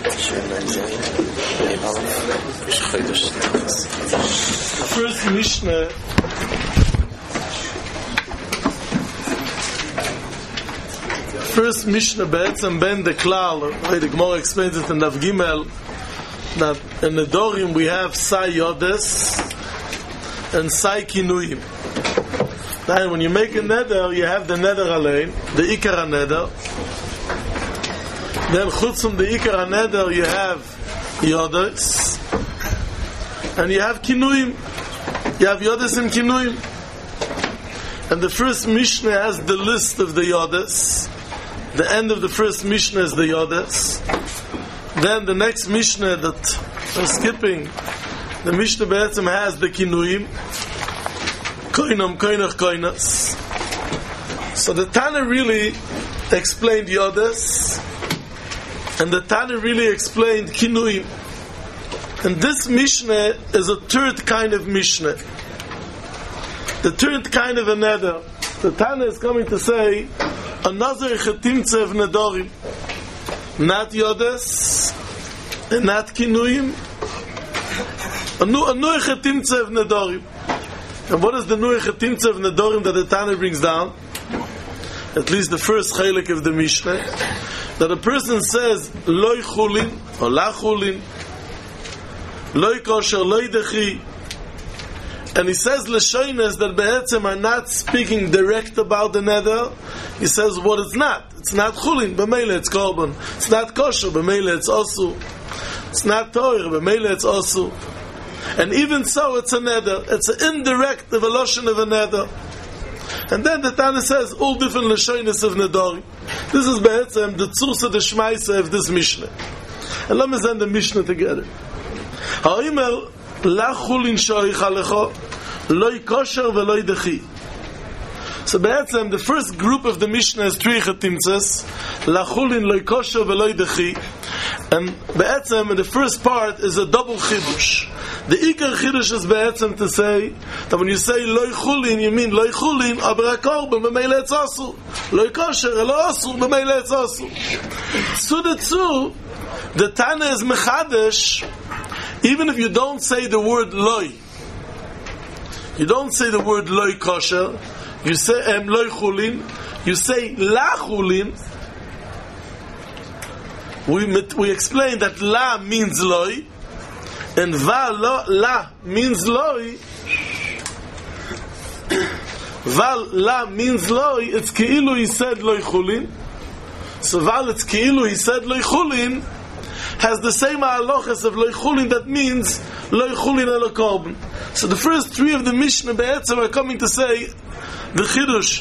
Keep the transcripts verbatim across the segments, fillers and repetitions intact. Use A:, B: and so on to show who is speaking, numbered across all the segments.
A: First Mishnah First Mishnah Be'etzem Ben the Klal, the Gemara explains it in Daf Gimel, that in the Dorim we have Sai Yodes and Sai Kinuyim. Then when you make a neder, you have the neder alein, the Ikar neder. Then chutz from the Ikar neder, you have Yodes, and you have Kinuyim. You have Yodes and Kinuyim. And the first Mishnah has the list of the Yodes. The end of the first Mishnah is the Yodes. Then the next Mishnah that we're skipping, the Mishnah Be'etzem has the Kinuyim. Koinam, Koinach, Koinas. So the Tana really explained Yodes, and the Tana really explained Kinuyim. And this Mishnah is a third kind of Mishnah. The third kind of a neder. The Tana is coming to say, another chetimtzev nedorim. Not Yodes, and not Kinuyim. A new chetimtzev nedorim. And what is the new chetimtzev nedorim that the Tana brings down? At least the first chelik of the Mishnah. That a person says, loy chulin, or la chulin, loy kosher, loy dechi. And he says l'shoines that be'etzem are not speaking direct about the neder. He says what it's not. It's not chulin, b'meile it's korban. It's not kosher, b'meile it's osu. It's not toir, b'meile it's osu. And even so, it's a neder. It's an indirect evolution of a neder. And then the Tana says all different l'shoines of nedorim. This is be'etzem the tzursa de shmaisa of this Mishnah. And let me send the Mishnah together. Ha'imel la chulin shoich alecho loy kosher veloy dechi. So be'etzem the first group of the Mishnah is three chetimtzes, la chulin loy kosher veloy dechi, and be'etzem in the first part is a double chidush. The ikar chidush is be'etzem to say that when you say loy chulin, you mean loy chulin aber korban b'meile it's asu, loy kosher elo asu b'meile it's asu. Tzu de tzu, the Tana is mechadesh. Even if you don't say the word loy, you don't say the word loy kosher, you say em loy chulin, you say la chulin. We we explained that la means loy, and va lo, la means loy. Val la means loy. It's keilu he said loy chulin. So val it's keilu he said loy chulin. Has the same halachas of loy chulin, that means loy chulin elo korban. So the first three of the Mishnah Be'etzem are coming to say the chidush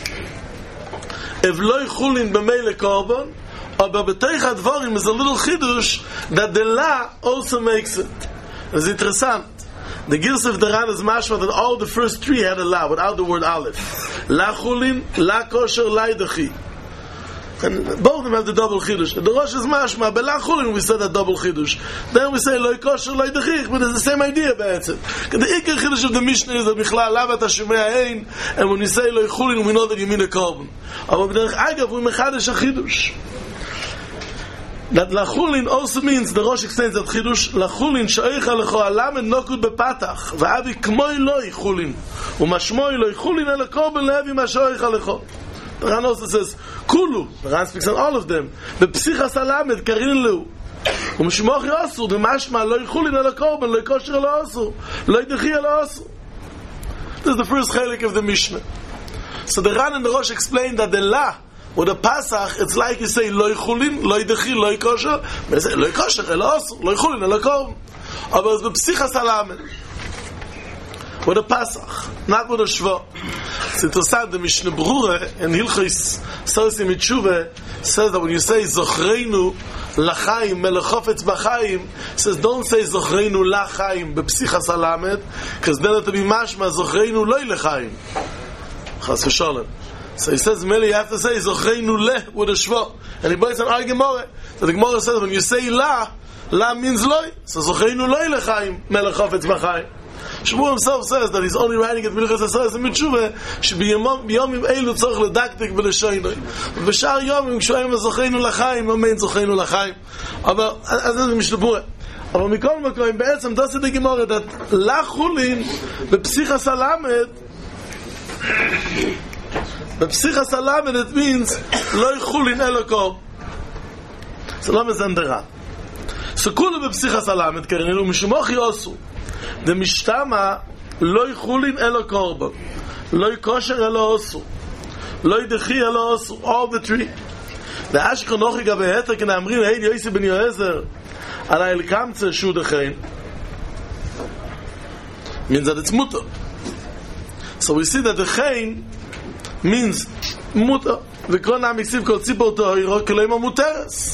A: if loy chulin b'meile korban, or b'beteich advarim is a little chidush that the la also makes it. It's interesting. The Girs of the Ran is mashma that all the first three had a la without the word aleph. La chulin, la kosher, la dechi. And both of them have the double chidush. The Rosh is mashma, but la chulin we said that double chidush. Then we say loy kosher, loy dechich, but it's the same idea be'etzem. The ikar chidush of the Mishnah is that bichlal lavat hashemei ein, and when you say loy chulin, we know that you mean a korban. Aber b'derech agav we mechadesh a chidush. That la chulin also means, the Rosh explains that chidush, la chulin she'oich alecho alam and nokud bepatach, v'avi kmoi loy chulin, u'mashmoi loy chulin ele korban le'avi mashoich alecho. The Ran also says, Kulu. The Ran speaks on all of them. The Psichas Alamed, Karinlu. Umshmoch Yosur, the Mashma, Loi Chulin ala Korban, Loi Kosher ala Osur, Loi Dechi ala Osur. This is the first chelik of the Mishnah. So the Ran and the Rosh explain that the La, or the Pasach, it's like you say, Loi Chulin, Loi Dechi, Loi Kosher, but you say, Loi Kosher ala Osur, Loi Chulin ala Korban. Aber it's the Psichas Alamed. With a Pasach, not with a Shva. It's interesting, the Mishnah Brura in Hilchos Sosim Mitshuva says that when you say Zochreinu Lachaim Melechofetz B'chaim, it says don't say Zochreinu Lachaim B'psichas Alamed, because then it will be mashma Zochreinu Loi Lachaim. Chas v'sholem. So he says, Meli, you have to say Zochreinu Le with a Shva. And he brings an argument. So the Gemara says when you say La, La means Loi. So Zochreinu Loi Lachaim Melechofetz B'chaim. Shmuel himself says that he's only writing it Minchas Hasoros and Mitshuva שבيומim אלו צריך לדקדק ולשינוי. ובשאר יומים כשאומרים זוכינו לחיים, אמן זוכינו לחיים. אבל אז זה משתבורה. אבל מכל מקום בעצם דוסי דגמור את לחולין בפסיכס הלמד בפסיכס הלמד it means לא יחולין אלו קור. זה לא מזנדרה. סכולו בפסיכס הלמד קרנילו משמוך יעשו דמשתמה לא יחולין אלו קורבן לא יקושר אלו עשו לא ידחי אלו עשו all the three ואשכו נוחי גבי היתר כנאמרים היי יויסי בן יועזר על האלקמצה שהוא דחיין means that it's mutter. So we see that the chain means mutter וכל נעם יקסיב כל ציפור תוהירו כלוים המותרס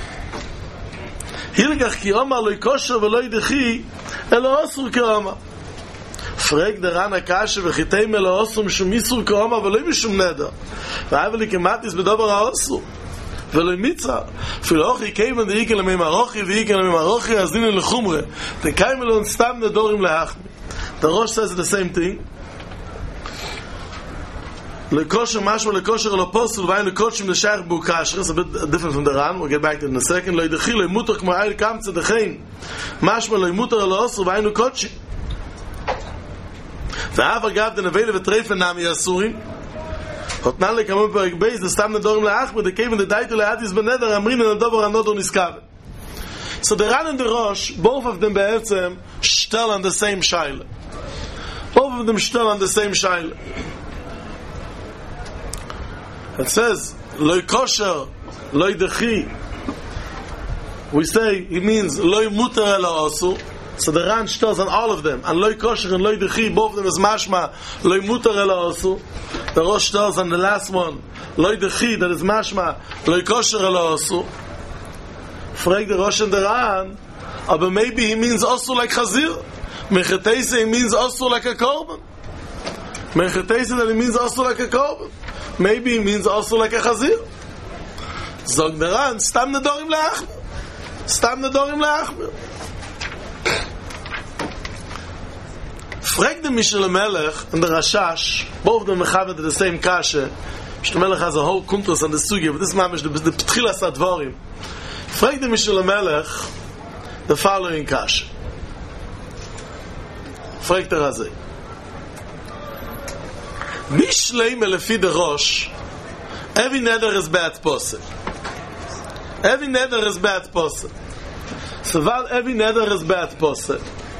A: הילגח כי אומר לא יקושר ולא ידחי אלו אסור כאומר פרק דרן הקשה וחיטי מלא אסור משום איסור כאומר ולא משום נדר ואהב לי כמטיס בדבר האסור ולא מיצה אפילו אוכי קיימן דאיקה למי מרוכי ואיקה למי מרוכי אז דינו לחומרה דקיימן לא סתם נדורים להחמי the Rosh says the same thing lekosher mashma lekosher lo posel vayn lekosher de shach bu kasher is a bit different from the Ran. We'll get back to it in a second. Lo yidchil lo mutar kmo ayl kamtze dechein mashma lo mutar lo osur vayn lekosher ve'av agav den avele v'treifen nami asurim hotnan lekamon perek beis de stam nedorim leachmer de keven de daitu lehatis beneder amrin en adover anodor niskaven. So the Ran and the Rosh, both of them be'etzem shtel on the same shaila. Both of them shtel on the same shaila. It says loy kosher loy dechi. We say it means loy mutar ela asu. So the Ran tells on all of them, and loy kosher and loy dechi, both of them is mashma loy mutar ela asu. The Rosh tells on the last one loy dechi, that is mashma loy kosher ela asu. Frag the Rosh and the Ran, but maybe he means also like chazir. Mecheteise he means also like a korban. Mecheteise that he means also like a korban. Maybe it means also like a chazir. Zog the Ran, stam nedorim leachmer. Stam nedorim leachmer. Frag the Mishal Melech and the Rashash, both of them mechavet the same kasha. Mishal Melech has a whole kuntras on the sugi, but this mamish the p'tchilas advarim. Frag the Mishal Melech the following kasha. Frag the Razeh. Mishlei melefi the Rosh, every neder is bad posel. Every neder is bad posel. So while every neder is bad posel.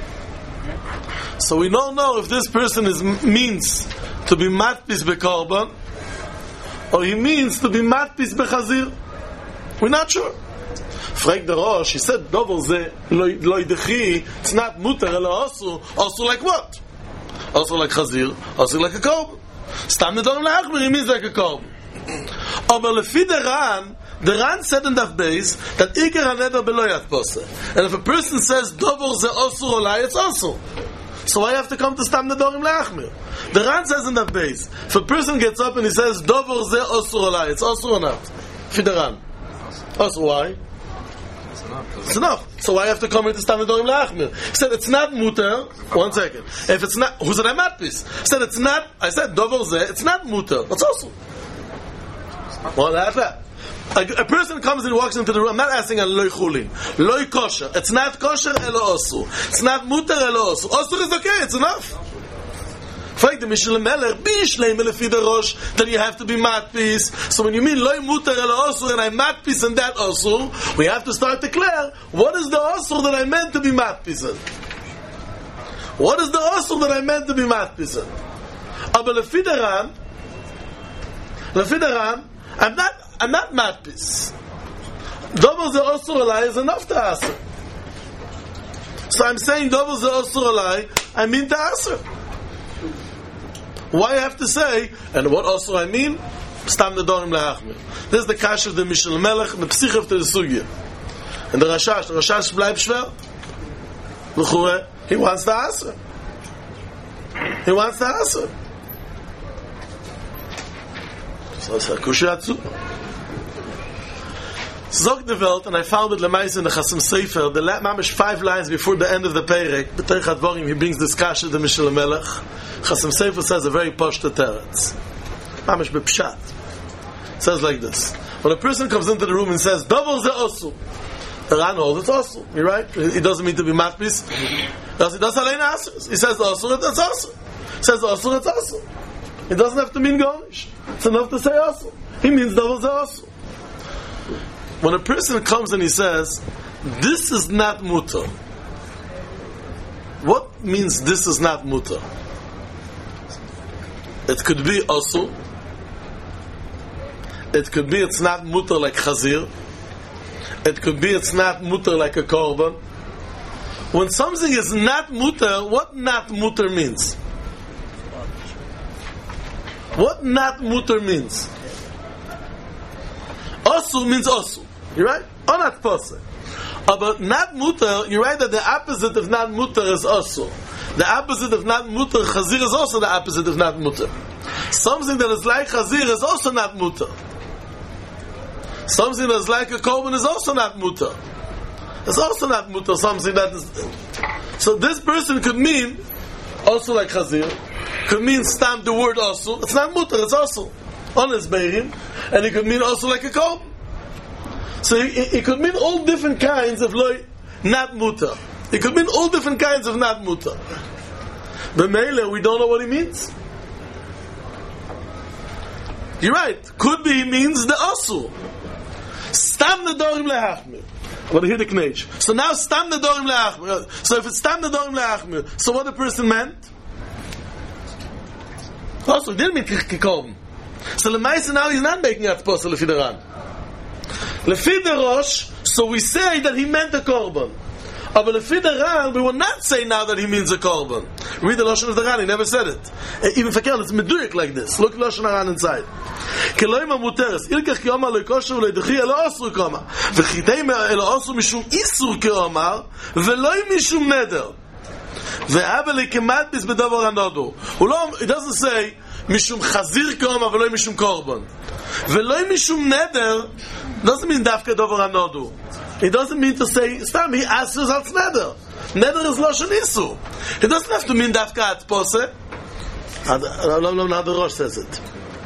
A: So we don't know if this person is means to be matpis bekorban, or he means to be matpis bechazir. We're not sure. Frag the Rosh, he said, Dover ze lo yidechi, it's not mutar ela asu, also like what? Also like chazir, also like a korban. Stam nedorim leachmer, he means like a korban. Aber lefi the Ran, the Ran said in that base that ikar haneder beloyat posel. And if a person says Dover ze osur olai, it's osur. So I have to come to stam nedorim leachmer. The Ran says in that base, if a person gets up and he says Dover ze osur olai, it's osur or not? Fi the Ran. Osur, why? It's enough. So I have to come into stam nedorim leachmer. He said it's not mutar. One second. If it's not, who's an matpis? He said it's not. I said dover ze. It's not mutar. It's also. Well, that's that. A, a person comes and walks into the room. I'm not asking a loy chulin, loy kosher. It's not kosher elo osu. It's not mutar elo osu. Osu is okay. It's enough. Frag the Mishal Melech, Bishlei melefi the Rosh, that you have to be matpis. So when you mean loy mutar elo osur and I matpis and that osur, we have to start to declare what is the osur that I meant to be matpis in. What is the osur that I meant to be matpis in? Aber lefi the Ran, lefi the Ran, I'm not, I'm not matpis. Dover ze osur alai is enough to answer. So I'm saying dover ze osur alai, I mean to answer. Why I have to say, and what also I mean, stam nedorim leachmer. This is the kasha of the Mishal Melech, the psich of the sugya. And the Rashash, the Rashash bleibt schwer. L'chure, he wants to answer. He wants to answer. So it's a kusha atzu. Zog the Welt, and I found it Lemais in the Chasam Sofer, the mamish five lines before the end of the Perek, B'Torich Advarim, he brings this kasha to Mishnah Melech. Chasam Sofer says a very poshta teretz. Mamish b'pshat. Says like this. When a person comes into the room and says, Dovel ze osu, the Ran holds it's osu. You're right? He doesn't mean to be matpis. He does alein asus. He says osu, it's osu. He says osu, it's osu. He doesn't have to mean garnish. It's enough to say osu. He means Dovel ze osu. When a person comes and he says, this is not mutter, what means this is not mutter? It could be asu. It could be it's not mutter like chazir. It could be it's not mutter like a korban. When something is not mutter, what not mutter means? What not mutter means? Asu means asu. You're right? Or not possible. But not mutter, you're right that the opposite of not mutter is asu. The opposite of not mutter, chazir, is also the opposite of not mutter. Something that is like chazir is also not mutter. Something that is like a korban is also not mutter. It's also not mutter, something that is... So this person could mean, also like chazir, could mean stamp the word also. It's not mutter, it's also. On his beirim. And it could mean also like a korban. So it, it could mean all different kinds of loy, not mutter. It could mean all different kinds of not mutter. But Mele, we don't know what he means. You're right. Could be he means the asu. Stam nedorim lehachmir. I want to hear the knech. So now stam nedorim lehachmir. So if it's stam nedorim lehachmir, so what the person meant? Also, he didn't mean kikom. So Lemaisa now he's not making that possible if he ran. Lefi the Rosh, so we say that he meant a korban. But lefi the Ran, we will not say now that he means a korban. Read the Lashon of the Ran, he never said it. Even Fakir, it's medurik like this. Look Lashon Ran inside. Keloim muteres, ilkach kiomar leikosher uleidechi elo osru koma. V'chidei elo osru mishum isur keomar, ve'loi mishum neder. Ve'abeli kemat bis bedavar anodu. It doesn't say mishum chazir keomar, ve'loi mishum korban. Ve'loi mishum neder doesn't mean dafka davar anodu. It doesn't mean to say stam he asks als neder. Neder is lashon isu. It doesn't have to mean dafka at pose. I don't know how the Rosh says it.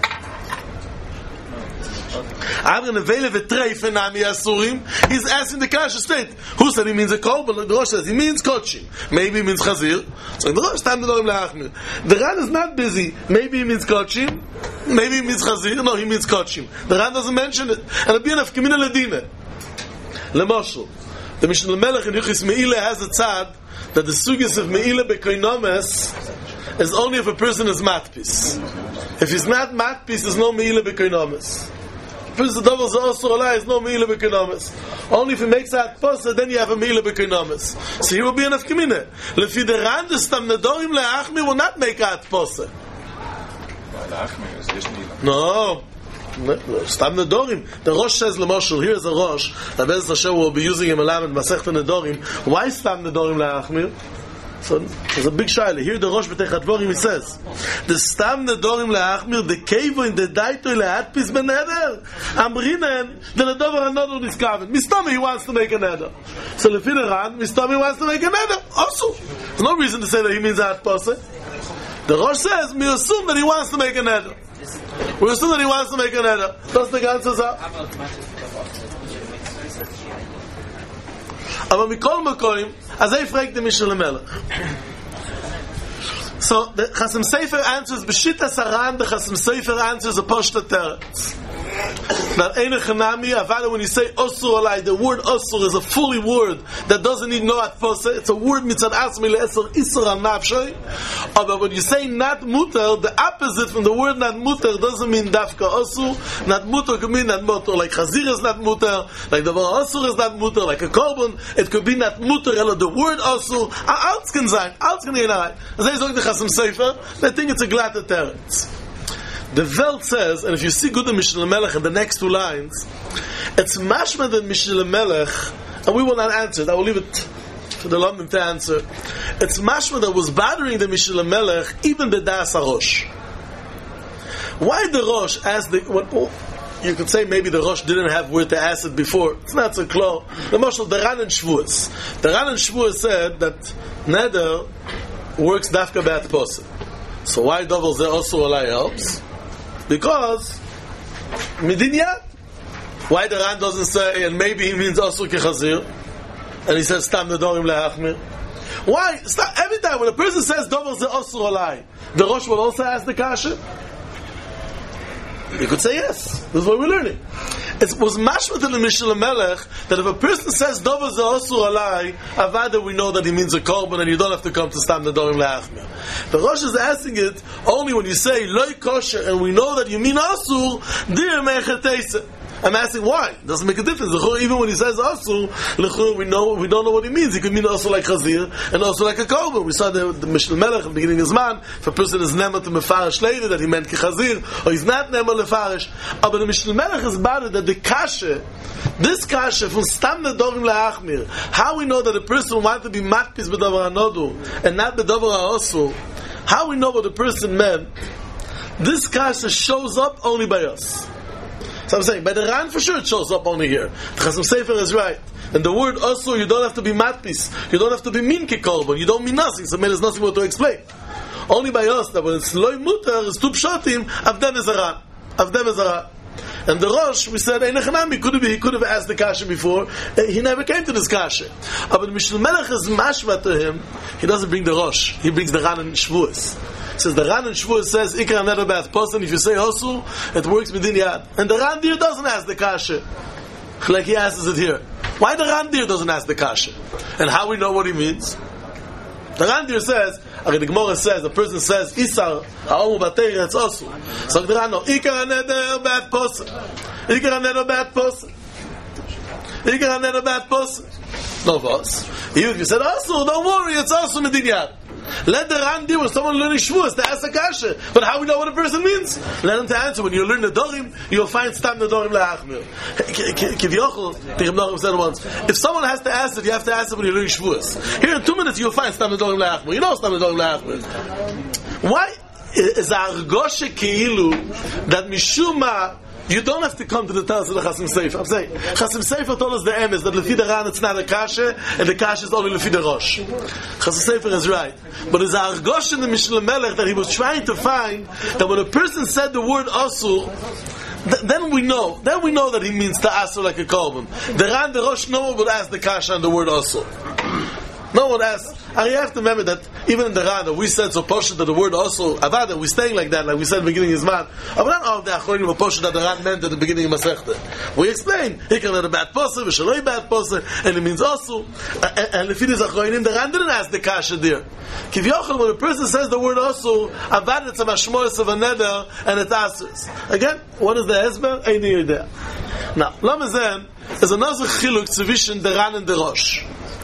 A: He's asking the Kasha state. Who said he means a korban? The Rosh says he means kochim. Maybe he means chazir. So the Rosh stand the Lachmir. The Ran is not busy. Maybe he means kochim. Maybe he means chazir. No, he means kochim. The Ran doesn't mention it. And a bien of Kamina Ledine. Lemoshel. The Mishnah Melech in Yuchis Meile has a tzad that the sugis of Meile bekoinomes is only if a person is matpis. If he's not matpis, there's no Meile bekoinomes. If the double also is no Meile bekoinomes. Only if he makes that posa, then you have a Meile bekoinomes. So he will be enough Kamina. Lefi the Ran, the Stam Nedorim le'achmi will not make that posa. No. Stam Nedorim. The Rosh says Lemoshel, here is a Rosh, that Bez Hashem will be using him alam and Masechta Nedorim. Why Stam Nedorim le'achmir? So there's a big shaila. Here the Rosh B'Torich Advarim, he says, the Stam Nedorim le'achmir, the kevo in the daito le'atpis beneder, amrinen, the nedover another discovered. Mistami he wants to make a neder. So Lefi the Ran, Mistami he wants to make a neder. Also, there's no reason to say that he means that person. The Rosh says, we assume that he wants to make a neder. We assume that he wants to make a neder. That's the answer. Aber mikol makoim, as I fragt the Mishnah Melech. So the Chasam Sofer answers b'shita saran. The Chasam Sofer answers a poshta teretz. That einach hanami avada when you say osur alai, the word osur is a fully word that doesn't need no atfosa. It's a word mitzad asmi le'esor isur al nafshay. But when you say not muter, the opposite from the word not muter doesn't mean dafka osur. Not muter could mean not muter. Like chazir is not muter. Like the word osur is not muter. Like a korban, it could be not muter. The word osur. Alt can sein. Alt can sein. As I say the Chasam Sofer, I think it's a glatte teretz. The Welt says, and if you see good in Mishnah Melech in the next two lines, it's mashma than Mishnah Melech, and we will not answer it. I will leave it for the London to answer. It's mashma that was bothering the Mishnah Melech, even the Das HaRosh. Why the Rosh asked the... When, oh, you could say maybe the Rosh didn't have where to ask it before. It's not so close. The Mashal, the Ran and Shavuos. The Ran and Shavuos said that Neder works dafka b'at poser. So why double the also alai helps? Because Midinya. Why the Ran doesn't say, and maybe he means also kechazir, and he says stam nedorim lehachmir. Why? Stop. Every time when a person says double the also alai, the Rosh will also ask the kasha. You could say yes. This is what we're learning. It was mashmat in the Mishnah Melech that if a person says Dover Za'osur Alai, Avada, we know that he means a korban and you don't have to come to Stam Nedorim Le'achmir. The Rosh is asking it only when you say Loi Kosher and we know that you mean Asur, Dir Me'echet Teiseh. I'm asking why. It doesn't make a difference. Even when he says Asur, we know we don't know what he means. He could mean also like Chazir and also like a korban. We saw the, the Mishnah Melech at the beginning of Zman. If a person is Nemer to Mefarish later, that he meant Chazir, or he's not Nemer Lefarish. But the Mishnah Melech is about it that the Kasha, this Kasha from Stam Nedorim Le'achmir, how we know that a person wants to be Matpis B'davar HaNodu and not B'davar HaOsur, how we know what the person meant, this Kasha shows up only by us. So I'm saying, by the Ran for sure it shows up only here. The Chasam Sefer is right. And the word Asur, you don't have to be matpis. You don't have to be min kekolban. You don't mean nothing. So there's nothing more to explain. Only by us, that when it's loy mutar, it's tu pshatim, avdem is a Ran. Avdem is a Ran. And the Rosh, we said, he could have, he could have asked the kasha before. He never came to this kasha. But the Mishnah Melech is mashma to him. He doesn't bring the Rosh. He brings the Ran and Shavuos. He says the Ran and Shavuos says Ikra Neder B'at Poser. If you say Osu, it works within Yad. And the Ran Dir doesn't ask the kasha like he asks it here. Why the Ran Dir doesn't ask the kasha? And how we know what he means? The Ran Dir says, the Gemara says, the person says Isar Ha'omu B'Teira, it's Osu. So the Ran no Ikra Neder B'at Poser. Ikra Neder B'at Poser. Ikra Neder B'at Poser. No boss. You said Osu, don't worry, it's Osu Medin Yad. Let the Ran deal with someone learning Shavuos to ask a kasha. But how we know what a person means? Let him to answer. When you learn the Dorim, you'll find Stam Nedorim Le'achmir. Kivyochel, the Rebbe said once, if someone has to ask it, you have to ask it when you're learning Shavuos. Here in two minutes, you'll find Stam Nedorim Le'achmir. You know Stam Nedorim Le'achmir. Why is Argoshe Keilu that Mishuma you don't have to come to the Taz of the Chasam Sefer. I'm saying, Chasam Sefer told us the emes that Lefi the Ran it's not a kasha, and the kasha is only Lefi the Rosh. Chasam Sefer is right. But it's Argosh in the Mishnah Melech that he was trying to find that when a person said the word Asur, th- then we know, then we know that he means to Asur like a korban. The Ran, the Rosh, no one would ask the kasha on the word Asur. No one asks. And you have to remember that even in the Rana, we said so Poshet that the word also Avada, we're staying like that, like we said in the beginning of Zman. But not all of the Achronim of Poshet that the Ran meant at the beginning of Masechta. We explained, he can let a bad poser, Vishaloi bad poser, and it means also. And if it is Achronim, the Ran didn't ask the Kasha there. Kivyochel, when a person says the word also, Avada, it's a mashmois of a neder, and it asks. Again, what is the Esber? Eini Yodea. Now, Lamazen is another chiluk tzvishin the Ran and the Rosh.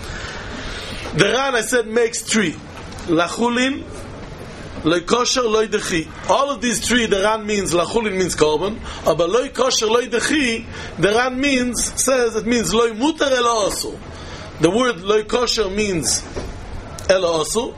A: The Ran, I said, makes three. Lachulin, Loi Kosher, Loi Dechi. All of these three, the Ran means, Lachulin means korban, but Loi Kosher, Loi Dechi, the Ran means, says, it means Loi Mutar Elo Osu. The word Loi Kosher means Elo Osu.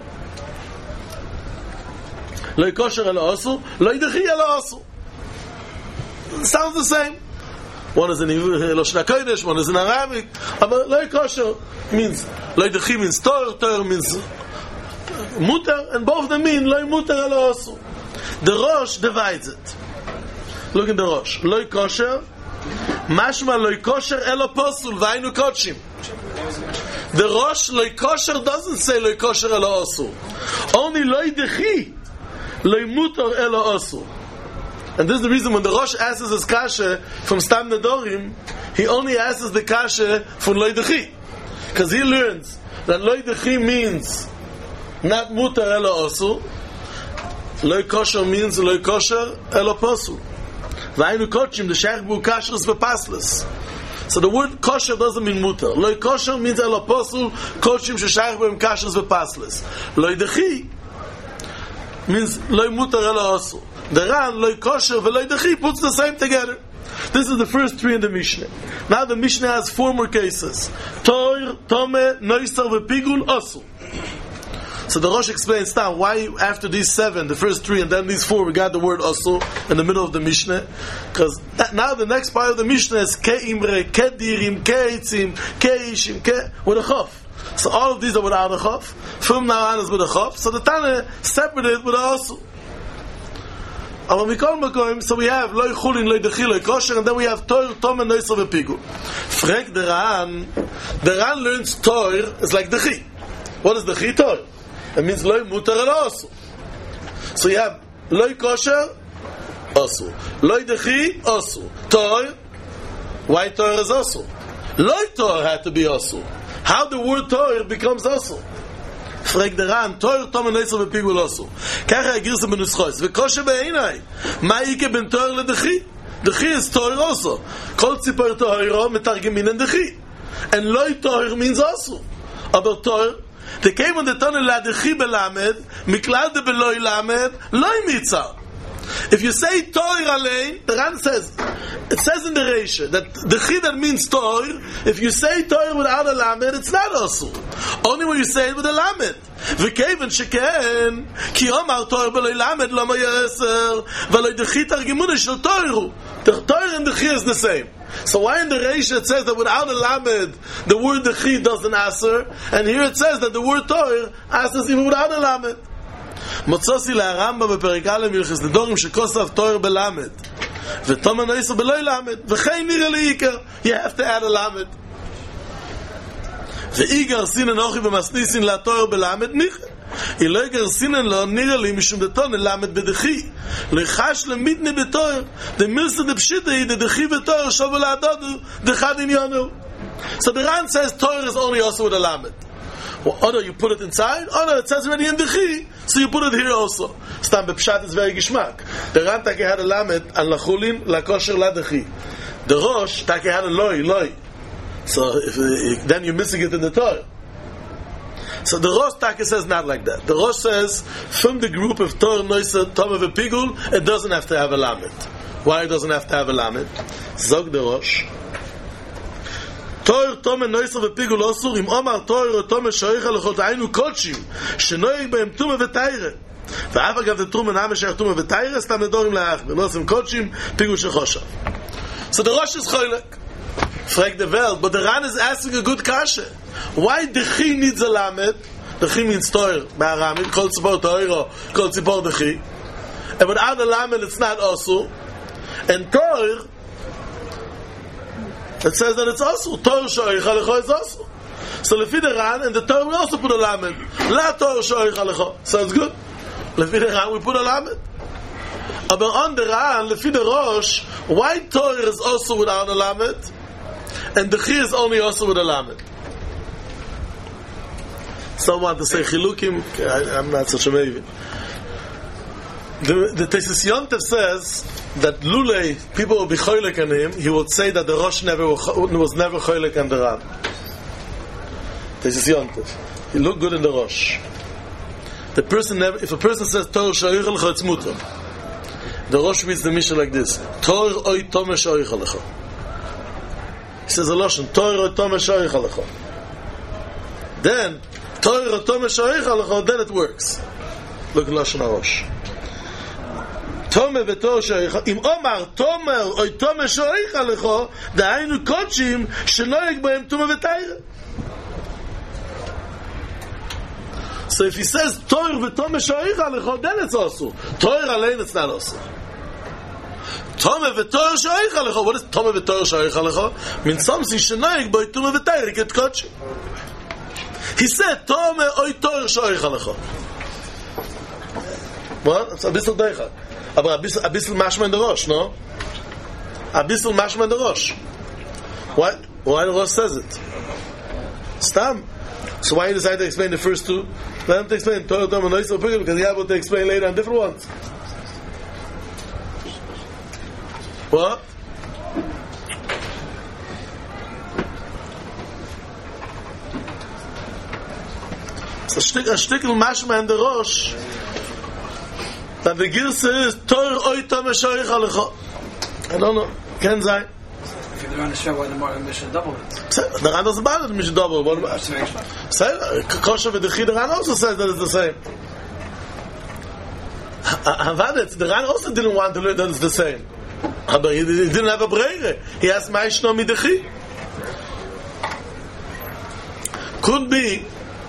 A: Loi Kosher Elo Osu. Loi Dechi Elo Osu. Sounds the same. One is in Lashon HaKodesh, one is in Arabic. But Loi Kosher means, Loi Dechi means Tor, Tor means Mutar, and both of them mean Loi Mutar Elo Osu. The Rosh divides it. Look in the Rosh. Loi Kosher, Mashma Loi Kosher Elo Posul, Vainu Kodshim. The Rosh, Loi Kosher doesn't say Loi Kosher Elo Osu. Only Loi Dechi, Loi Mutar Elo Osu. And this is the reason when the Rosh asks his kasha from Stam Nedorim, he only asks the kasha from Loi Dechi. Because he learns that Loi Dechi means not Mutar Elo Osu. Loi Kosher means Loi Kosher Elo Posul. V'aynu Kodshim, the Sheikh Bu Kashrus V'Paslas. So the word Kosher doesn't mean Mutar. Loi Kosher means Elo Posul, Kodshim Sheikh Bu Kashrus V'Paslas. Loi Dechi means Loi Mutar Elo Osu. The Ran, Loi Kosher, V'Loi Dechi puts the same together. This is the first three in the Mishnah. Now the Mishnah has four more cases. Toir, Tome, Noisar, V'Pigul, Osu. So the Rosh explains now why after these seven, the first three, and then these four, we got the word Asur in the middle of the Mishnah. Because now the next part of the Mishnah is Ke'imre, Ke'dirim, Ke'itzim, Ke'ishim, Ke, with a Chaf. So all of these are without a Chaf. From now on is with a Chaf. So the Tana separated with a Asur. And when we call Makoim, so we have Loi Chulin, Loi Dechi, Loi Kosher, and then we have Tor, Tom, and Noisav, and Pigul. Frek the Ran, the Ran learns Tor is like Dechi. What is Dechi? Tor. It means Loi Mutar and Asur. So you have Loi Kosher, Asur. Loi Dechi, Asur. Tor, why Tor is Asur? Loi Tor had to be Asur. How the word Tor becomes Asur? Frag der Ran, Tor, Tom, and Noisav, and Pigul Asur. Kacha agirse benuschois. Vekosher be'einai. Ma ike ben Tor le Dechi? Dechi is Tor also. Kol tzipor Torah metargemin en Dechi. And Loi Tor means Asur. Aber Tor, they came on the tunnel la Dechi belamed, miklal de beloi lamed, loi mitzah. If you say Tor alein, the Ran says, it says in the Reisha that the Chi that means Tor, if you say Tor without a lamed, it's not Asur. Only when you say it with a lamed. V'keven sheken, ki omar Tor beloi lamed, lama yaser, v'loi Dechi targemuna shel Toru. The Tor and the Chi is the same. So why in the Reisha it says that without a lamed, the word Dechi doesn't answer, and here it says that the word Tor answers even without a lamed. מוצוסי להרמב"ם בפרק א' מלכס נדורים שכוסף תואר בלמד ותומר נויסו בלוי למד וכן נראה לי עיקר you have to add a למד ואיגר סינן אוכי במסניסין לתואר בלמד ניחא אילו איגר סינן לא נראה לי משום דתון למד בדחי לחש למיתנה בתואר דמירסה דפשיטי דדחי בתואר שובו לעדודו דחד עניונו. So the Ran says Torah is only also with a lamed. Well, oh no, you put it inside? Oh no, it says already in the Chi, so you put it here also. Stam bepshat is very gishmak. The Ran take had a lamed and la chulin, la kosher, la dechi. The Rosh take had a loy, loy. So if, if, then you're missing it in the Torah. So the Rosh take says not like that. The Rosh says from the group of Torah, Noisa, Tomav, and Pigul, it doesn't have to have a lamed. Why it doesn't have to have a lamed? Zog the Rosh. Tor, Tome, Noisav, and Pigul Osur, im Omar, Tor, or Tome, Shoicha, Lechot, Ainu, Kodshim, Shenoig, Beim, Tume, V'Tayre. V'Av, Agav, the Tume, Name, Shech, Tume, V'Tayre, Stam, Nedorim, La'ach, Benosim, Kodshim, Pigul, Shechoshav. So the Rosh is Choylek. Frag the Welt, but the Ran is asking a good kasha. Why Dechi needs a lamed? Dechi means Tor, Ba'aramid, Kol Tzipor, Toiro, Kol Tzipor, Dechi. And without a lamed, it's not Osur. And Tor, it says that it's also Tor Shoich Alecho is also. So Lefi the Ran and the Torah we also put a lamed. La Tor Shoich Alecho. So it's good. Lefi the Ran we put a lamed. But on the Ran, Lefi the Rosh, why Torah is also without a lamed, and the Chi is only also with a lamed? Some want to say Chilukim. I, I'm not such a maven. The, the Tesis Yontev says that Lulei, people will be choylek on him, he would say that the Rosh never was never choylek on the Ran. Tesis Yontev. He looked good in the Rosh. The person never, if a person says Torah Shoich Alecho, it's mutar. The Rosh reads the Mishnah like this: Torah oy Tome Shoich Alecho. He says a Lashon, Torah oy Tome Shoich Alecho. Then Torah oy Tome Shoich Alecho, then it works. Look at Lashon HaRosh. Tome v'tor shoich, im omar tomer oy tome shoich alecho, da'aynu kodshim shenoeg b'hem tume v'tayre. So if he says tor v'tome shoich alecho, then it's also. Tor alein, it's not also. Tome v'tor shoich alecho, what is tome v'tor shoich alecho? Means something shenoeg b'hem tume v'tayre, get kodshim. He said tome oy tor shoich alecho. What? It's a bissel deichad. Aber a bissel, a bissel mashma in the Rosh, no? A bissel mashma in the Rosh. Why? Why the Rosh says it? Stam. So why you decide to explain the first two? Let him to explain Torah, Torah, Noisel, Pigul, because you have to explain later on different ones. What? So a stick, a stick mashma in the Rosh. That the Girse is Tor oy Tome Shoich Alecho. I don't know. Can say.
B: If you They're on the show why the more Mishnah double it.
A: The Ran doesn't bother the Mishnah double. What about? Say, kosher with the Chi, the Ran also says that it's the same. Havadet, the Ran also didn't want to learn that it's the same. He didn't have a breire. He asked Ma'ishno midechi. Could be,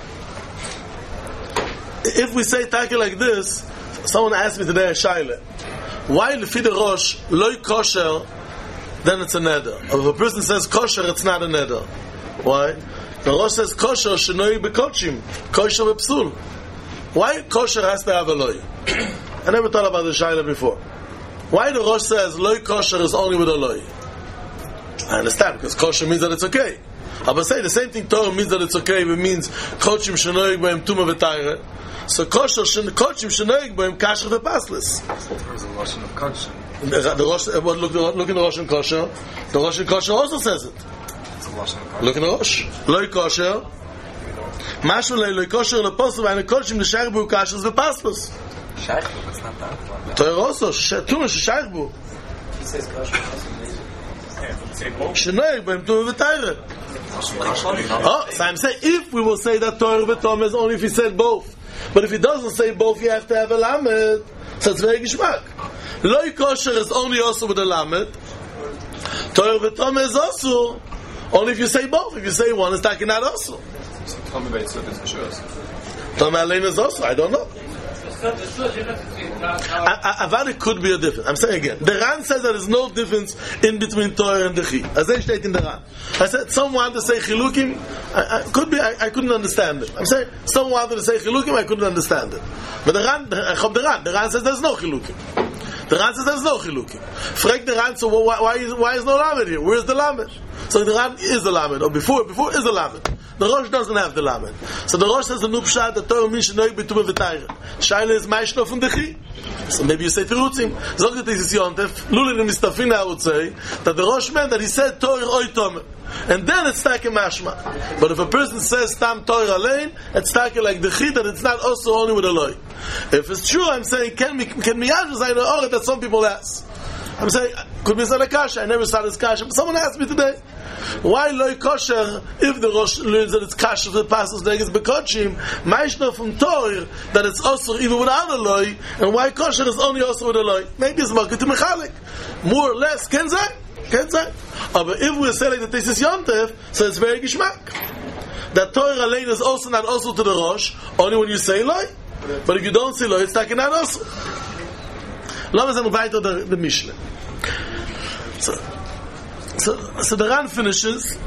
A: if we say taki like this, someone asked me today a shaila. Why lefi the rosh loy kosher? Then it's a neder. If a person says kosher, it's not a neder. Why? The rosh says kosher shenoi bekochim, kosher bepsul. Why kosher has to have a loy? I never thought about the shaila before. Why the rosh says loy kosher is only with a loy? I understand, because kosher means that it's okay. I would say the same thing Torah means that it's okay, it means kochim shenoig bohem tumah v'tayre. So kosher kochim shenoig bohem kasher v'paslis.
C: There's a lesson of kosher.
A: The Rosh, look, look in the Rosh and Kosher. The Rosh and Kosher also says it.
C: It's a lesson of kosher.
A: Look in the Rosh. Loi kosher. Mashu lei loi kosher leposel v'ane kochim l'shayich bu kashers v'paslis.
C: Shaykh, but it's not that.
A: Torah also tumah shayich bu.
B: He says kosher.
A: Shenoig bohem tumah v'tayre. Oh, so I'm saying if we will say that Torah v'Tom is only if he said both, but if he doesn't say both, you have to have a lamed. So it's very gishmak. Loi kosher is only also with a lamed. Torah v'Tom is also only if you say both. If you say one, it's taking out also.
C: Tell me about it, so it's for sure.
A: Tomei Alein is also. I don't know. Avad it could be a difference. I'm saying again, the Ran says there is no difference in between Torah and the Chi. As they state in the Ran, I said someone wanted to say Chilukim. I, I could be. I, I couldn't understand it. I'm saying someone wanted to say Chilukim. I couldn't understand it. But the Ran, the, the Ran, the Ran says there's no Chilukim. The Ran says there's no Chilukim. Frag the Ran. So why, why is why is no Lamed here? Where's the Lamed? So the Ran is the Lamed, or before before is the Lamed. The Rosh doesn't have the Lamed. So the Rosh says the Nupshat, the Torah means Shenoig b'tumah v'tayre. Shaila is Ma'ishno from the Chi. So maybe you say Terutzim. Zog that is Yontef. Lulin and Mistafina, I would say, that the Rosh meant that he said Torah oy tomeh. And then it's taken mashma. But if a person says Tam Torah Alein, it's taken like the Chi, that it's not also only with a loy. If it's true, I'm saying, can we, can we have the Oret that some people ask? I'm saying, could be a kasha. I never saw this kasha, but someone asked me today. Why loy kosher if the Rosh learns that it's kasher the passes neges bekochim? Ma'ishno from Torah that it's also even without a loy, and why kosher is only also with a loy? Maybe it's market to mechalik, more or less. Can say, can say. But if we say like that this is Yontef, so it's very gishmak. That Torah Alein is also not also to the Rosh only when you say loy, but if you don't say loy, it's taken out also. Lass uns weiter the, the Mishnah. So, so, so the Ran finishes.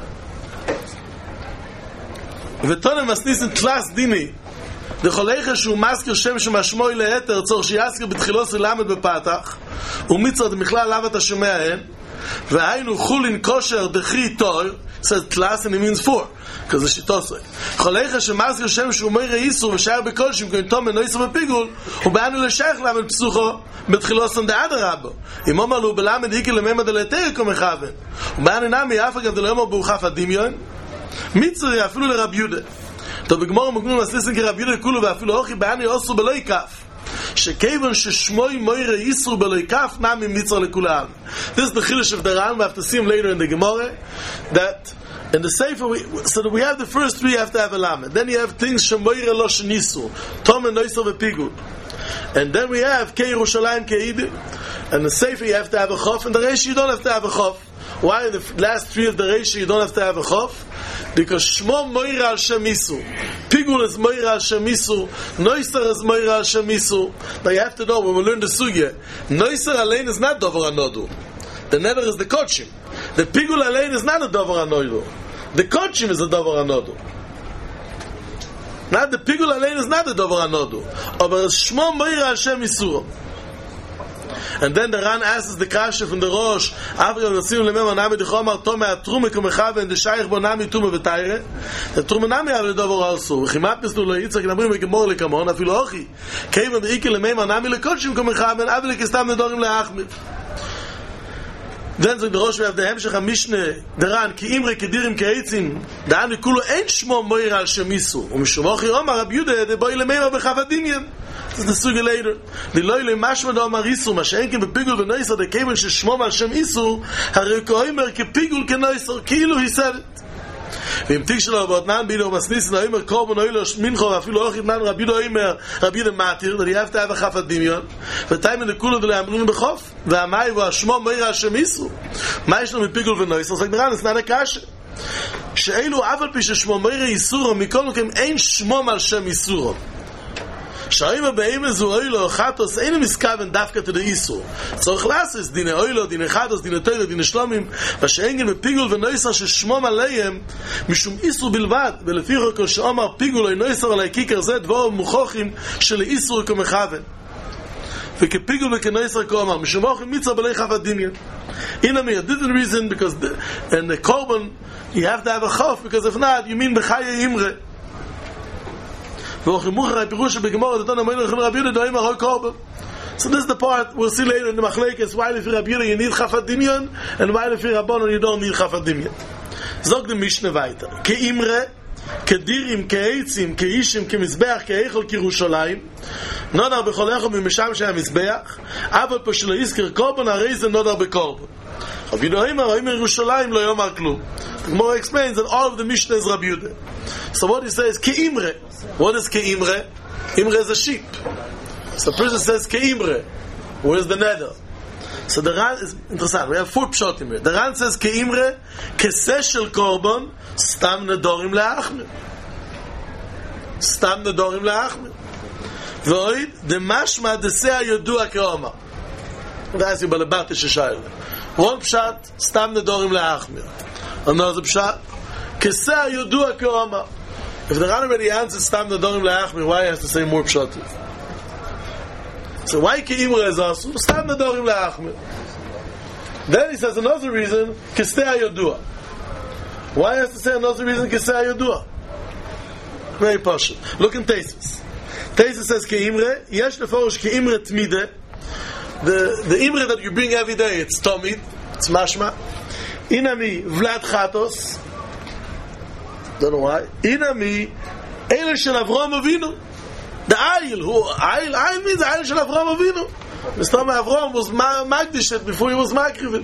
A: V'tonem masnisin tlas dini. The choleicha shu maskir shem shemashmoi leheter tzor shiyaskir b'tchilos ilamed b'patach umitzot michlal lavat hashomea hen v'hainu chulin kosher dechi tor says tlas and it means four because the shitosoi choleicha shu maskir shem shumoire yisur v'shayar b'kolshim koin tom eno yisur b'pigul u'ba'anu l'shayach lamed psucho בתחילוס on the other rabbo אם אומר לו בלמד היקי לממד על היתר כמכוון ובאני נמי אף אגב דלמה ברוחף הדמיון מצרי אפילו לרב יהודה טוב בגמור מגנון מסליסן כרב יהודה כולו ואפילו אוכי באני אוסו בלא יקף שכיוון ששמוי מוירה איסור בלא יקף נמי מצר לכולם. This is the chilish of the Ran. We have to see him later in the Gemara that in the Sefer, we, so that we have the first three, you have to have a lamed. Then you have things shemoire lo shenisu, tom and noiso v'pigul. And then we have Kei Yerushalayim Ke'idim. And the Sefer you have to have a chof, and the Reishi you don't have to have a chof. Why in the last three of the Reishi you don't have to have a chof? Because Shmo Moira al Shem Isu. Pigul is Moira al Shem Isu. Noiser is Moira al Shem Isu. Now you have to know, when we learn the Sugya, Noiser Alein is not Dover Anodu. The Neder is the Kochim. The Pigul Alein is not a Dover Anodu. The Kochim is a Dover Anodu. Not the Pigul Alein is not the Dover Anodu. Aber Shmo Moira al Shem Isu. And then the Ran asks the Kasha from the Rosh, Avriel Nasim Lemem Anami Dichomar Tomei Atrume Kumechav and the Shaykh Bonami Tume V'Tayre. The Trume Nami Avriel Dover also. V'chimat Nisnu Lo Yitzak Namrim V'Gemor Lekamon Afilo Ochi. Keivan V'Ike Lemem Anami Lekochim Kumechav and Avriel Kistam Nedorim Leachmir. Then the Rosh we have the Hemshech HaMishneh, the Ran, Ki Imre Kedirim Keitzim, the Ani Kulo Ein Shmo Moira Al Shem Isu. Umishum Ochi Omar Rab Yudah, the Boi Lemema B'Chav HaDinyan. Das ist the suge later. Die Leule mashma da marisu, ma schenken bepigul v'noiser, der kemen sheshmom al shem isu, harikoimer kepigul kenoiser, kilu he said it. V'im tikshel avot nan bido masnisin ha'omer korban oilosh mincho, v'afilu ochit nan rabido oimer, rabido matir, that you have to have a chafat dimyon, v'tayim in the kula d'le amrin b'chof, v'amai v'ashmo meira Hashem isu. Ma yishno mipigul v'noiser, so g'ran, it's not a kasha. שאלו אף על פי ששמו מוירה איסורו מכל מקום אין שמום על שם איסורו שהאם הבאים איזו אוילו או חטוס אין מסכוון דווקא תדה איסור צורך לעשס דיני אוילו, דיני חטוס, דיני תוירו, דיני שלומים ושאינגן בפיגול ונויסר ששמום עליהם משום איסור בלבד ולפי חוקו שאומר פיגול או נויסר עלי כיכר זה דבור מוכוחים של איסור כמכוון וכפיגול וכנויסר כאומר משום אוכל מיצר בלי חפת דמיין. הנה מי, this is the reason because the, and the korban you have to have a chof because if not you mean בחיי אימרה ואוכי מוכר הפירוש שבגמור דתון המוין לכם רבי יהודה דויים הרוי korban. So this is the part we'll see later in the machlekes why לפי רבי יהודה you need חפת דמיין and why לפי רבנו you don't need חפת דמיין. זוג די משנה weiter כאימרה כדירים, כעצים, כאישים, כמזבח, כאיכל, כירושלים נודר בכל איכל ממשם שהיה מזבח אבל פה שלא יזכר קורבן הרי זה נודר בקורבן רבי יהודה אומר, האם ירושלים לא יאמר כלום. The Gemara explains that all of the Mishnah is Rabbi Yehuda. So what he says, ke'imre. What is ke'imre? Imre is a sheep. So the person says ke'imre. Where is the nether? So the Ran is interesting. We have four pshatim here. The Ran says ke'imre, keseh shel korban, stam nedorim le'achmer. Stam nedorim le'achmer. V'oid, the mashma deseh yodua ke'omar. That's your balabati sheshayel. One pshat, stam nedorim le'achmer. Another pshat, keseh yodua ke'omar. If the Ran already answers stam nedorim le'achmer, why he has to say more pshatim? So why ke'imra is also stam nedorim le'achmer? Then he says another reason, keseh yodua. Why he has to say another reason, keseh yodua? Very partial. Look in Teisus. Teisus says ke'imre, yesh neforish ke'imre tmide. The the imre that you bring every day, it's tomid, it's mashma. Inami vlad chatos. Don't know why. Inami ele shel Avram Avinu. The Ayil, who Ayil, Ayil means the Ayil shel Avram Avinu. Mister Avram was magdishet before he was makrivet.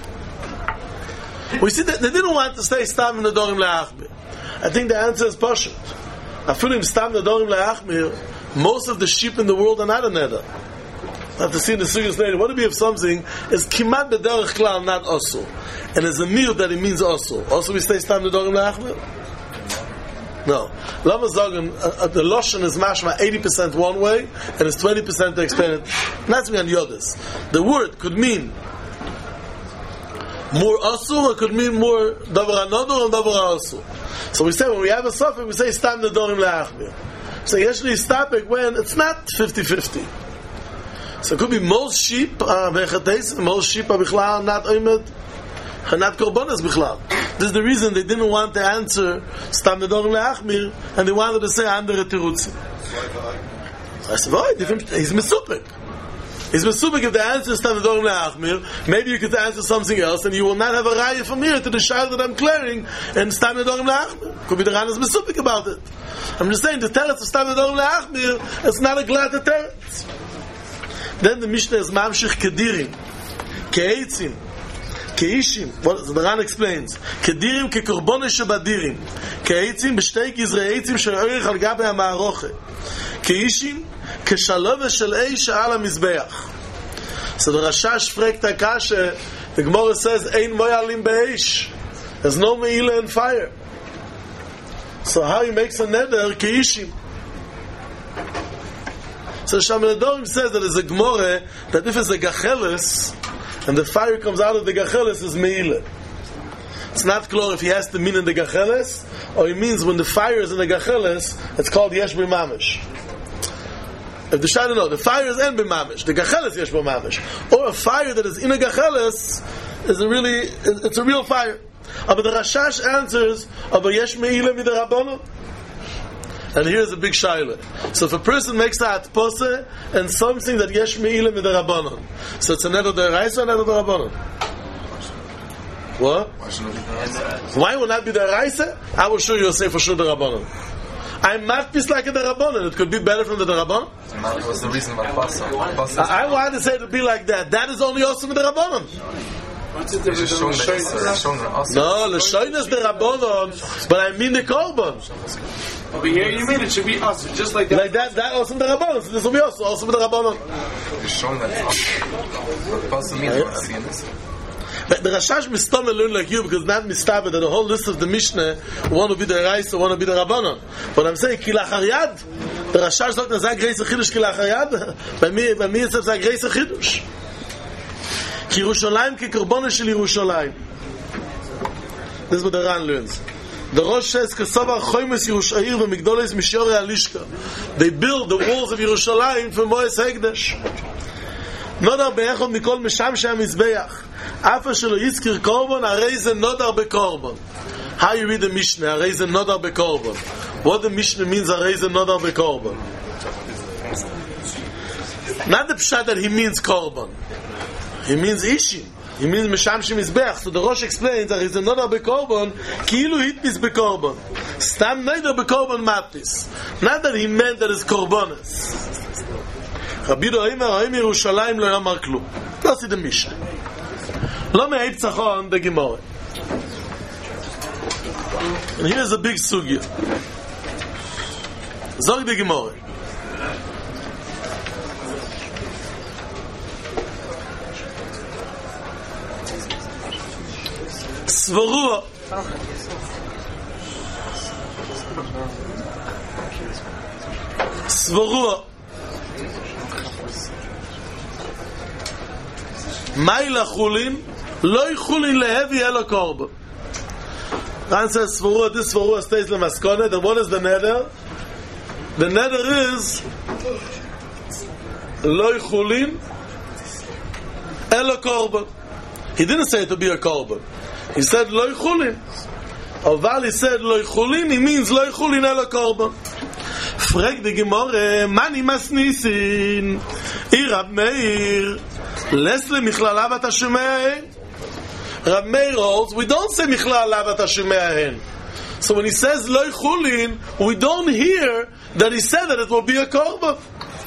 A: We see that they didn't want to say stam nedorim le'achmir. I think the answer is pashut. Afilim stam nedorim le'achmir. Most of the sheep in the world are not a neder. I have to see in the sugars later. What if if something is kimat b'derech klal, not also, and as a meal that it means also. Also we say stam nedorim le'achmir. No. Lama Zogan, uh, the Loshan is mashma eighty percent one way, and it's twenty percent to explain it. That's me on Yodas. The word could mean more asur, or could mean more davar anodor and davar asur. So we say, when we have a suffix, we say stam nedorim le'achmir. So usually stapik when it's not fifty-fifty. So it could be most sheep, uh, most sheep are bichlal, not oimed, not korbanos bichlal. This is the reason they didn't want to answer stam nedorim le'achmir, and they wanted to say andere tirutzi. I said, why? He's mesupik. He's mesupik if the answer is stam nedorim le'achmir. Maybe you could answer something else, and you will not have a raya from here to the shayla that I'm clearing, and stam nedorim le'achmir. Could be the Ran is mesupik about it. I'm just saying the teretz of stam nedorim le'achmir is not a glad teretz. Then the Mishnah is mamshich kedirim, ke'etzim, ke'ishim. What the Ran explains: kedirim kekorbonos shebadirim, ke'etzim b'shtei gizrei eitzim she'orich al gabe ha'ma'aroche, ke'ishim keshalove shel eish al ha'mizbeach. So the Rashash fragt Akasha. The Gemara says ein moyalim be'eish. There's no meila in fire. So how he makes a neder ke'ishim? So Shaman Adorim says that there's a Gemara that if it's a gacheles and the fire comes out of the gacheles is meila. It's not clear if he has to mean in the gacheles or he means when the fire is in the gacheles, it's called yesh b'mamish. If the Shaman know the fire is in b'mamish, the gacheles yesh b'mamish, or a fire that is in a gacheles is a really it's a real fire. But the Rashash answers, "Aber yesh meila midrabanan." And here's a big shaila. So if a person makes a atpose and something that yesh me'ilim with the rabbanon, so it's a neder deraisa or neder derabanan? What? Why will not be deraisa? I will show you. I'll say for sure the rabbanon. I'm matpis like a Rabbanon. It could be better from the Rabbanon.
C: What's the reason about Basa?
A: I, I wanted to say it to be like that. That is only awesome with the Rabbanon.
B: What's it
C: It's just showing the Isser, it's showing the Asa.
A: No, the Shoin is the Rabbanon, but I mean the Korban.
B: Over here, you mean it should be us, just like that.
A: Like that, that awesome the Rabbanon. So this will be also awesome with the Rabbanon.
C: It's showing that it's Asa. What Basa means, what I see in this.
A: But the Rashash Mistama learn like you because not Mistaba that the whole list of the Mishnah want to be the Raisa, want to be the Rabbanon. But I'm saying Kilachar Yad, the Rashash sagt, na sag Greise Chidush Kilachar Yad. Bei mir, bei mir ist das sag Greise Chidush. Ki Yerushalayim ki Korbanos shel Yerushalayim. This is what the Ran learns. The Rosh says, Kesavar Choymes Yerushalayim v'Migdolos Mishorei Alishka. They build the walls of Yerushalayim for Moes Hekdesh. Nodar be'echod mikol mishamshei HaMizbeach. Afa shelo yizkir korban, harei ze nodar bekorban. How you read the Mishnah? Harei ze nodar bekorban. What the Mishnah means, harei ze nodar bekorban. Not the pshat that he means korban. He means ishim. He means mishamshei mizbeach. So the Rosh explains, harei ze nodar bekorban, ki'ilu hitmis bekorban. Stam nodar bekorban matis. Not that he meant that it's korbanos. Rabbi Doimer, Haim Yerushalayim lo yamar klum. That's the Mishnah. Lo me'eib tzachon the Gemara. And here's a big sugya. Zog the Gemara. Svarua. Svarua. Maila chulin, loy chulin lehevi elo korban. Ran says Svarua, this Svarua stays lemaskonet, and what is the nether? The nether is loy chulin elo korban. He didn't say it to be a korban. He said loy chulin. Aval he said loy chulin, he means loy chulin elo korban. Frag the Gemara, mani masnisin, irab meir. Lesle michlala vat hashemehen. Rab Meir holds, we don't say michlala vat hashemehen. So when he says loy chulin, we don't hear that he said that it will be a korban.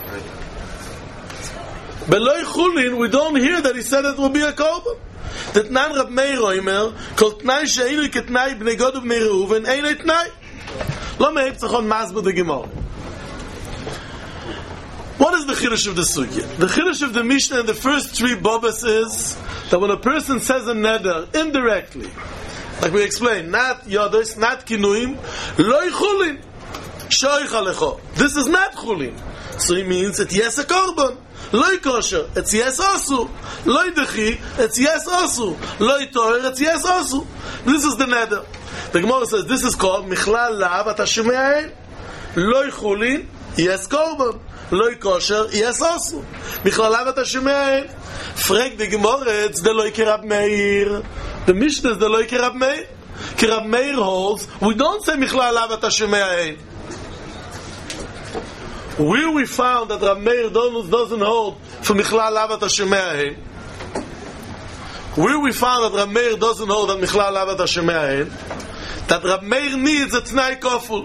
A: But loy chulin, we don't hear that he said it will be a korban. That nan Rab Meir oimer, kol tnai she'inu ketnai bnei Gad u'bnei Reuven, ein tnai. Lo me'eib tzachon masbud the Gemara. What is the chiddush of the sugya? The chiddush of the Mishnah in the first three babas is that when a person says a neder indirectly, like we explained, not yodos, not kinuim, loy chulin, shoich alecho. This is not chulin. So he means it's yes a korban. Loy kosher, it's yes asu. Loy dechi, it's yes asu. Loy toher, it's yes asu. This is the neder. The Gemara says this is called michlal lav at hashemei. Loy chulin, yes korban. Loy kosher, yes asu. Michlalav at hashemei. Frag the Gemara, it's the loy Rab Meir. The Mishnah is the loy Rab Meir. Rab Meir holds, we don't say michlalav at hashemei. Where we found that Rab Meir doesn't hold for michlalav at hashemei. Where we found that Rab Meir doesn't hold that michlalav at hashemei. That Rab Meir needs a tnai koful.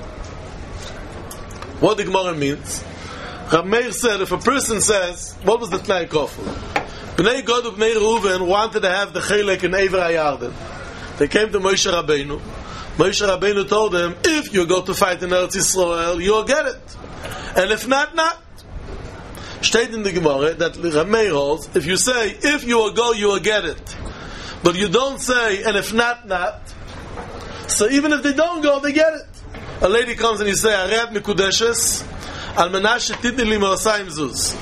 A: What the Gemara means? Rab Meir said, if a person says, what was the Tnai Kofel? Bnei Gad u'Bnei Reuven wanted to have the Chelek in Ever HaYarden. They came to Moshe Rabbeinu. Moshe Rabbeinu told them, if you go to fight in Eretz Yisrael, you'll get it. And if not, not. Steht in the Gemara that Rab Meir holds, if you say, if you will go, you will get it. But you don't say, and if not, not. So even if they don't go, they get it. A lady comes and you say, Arab Mikudeshes, Al Menashe Titni Li Me'osayim Zuz.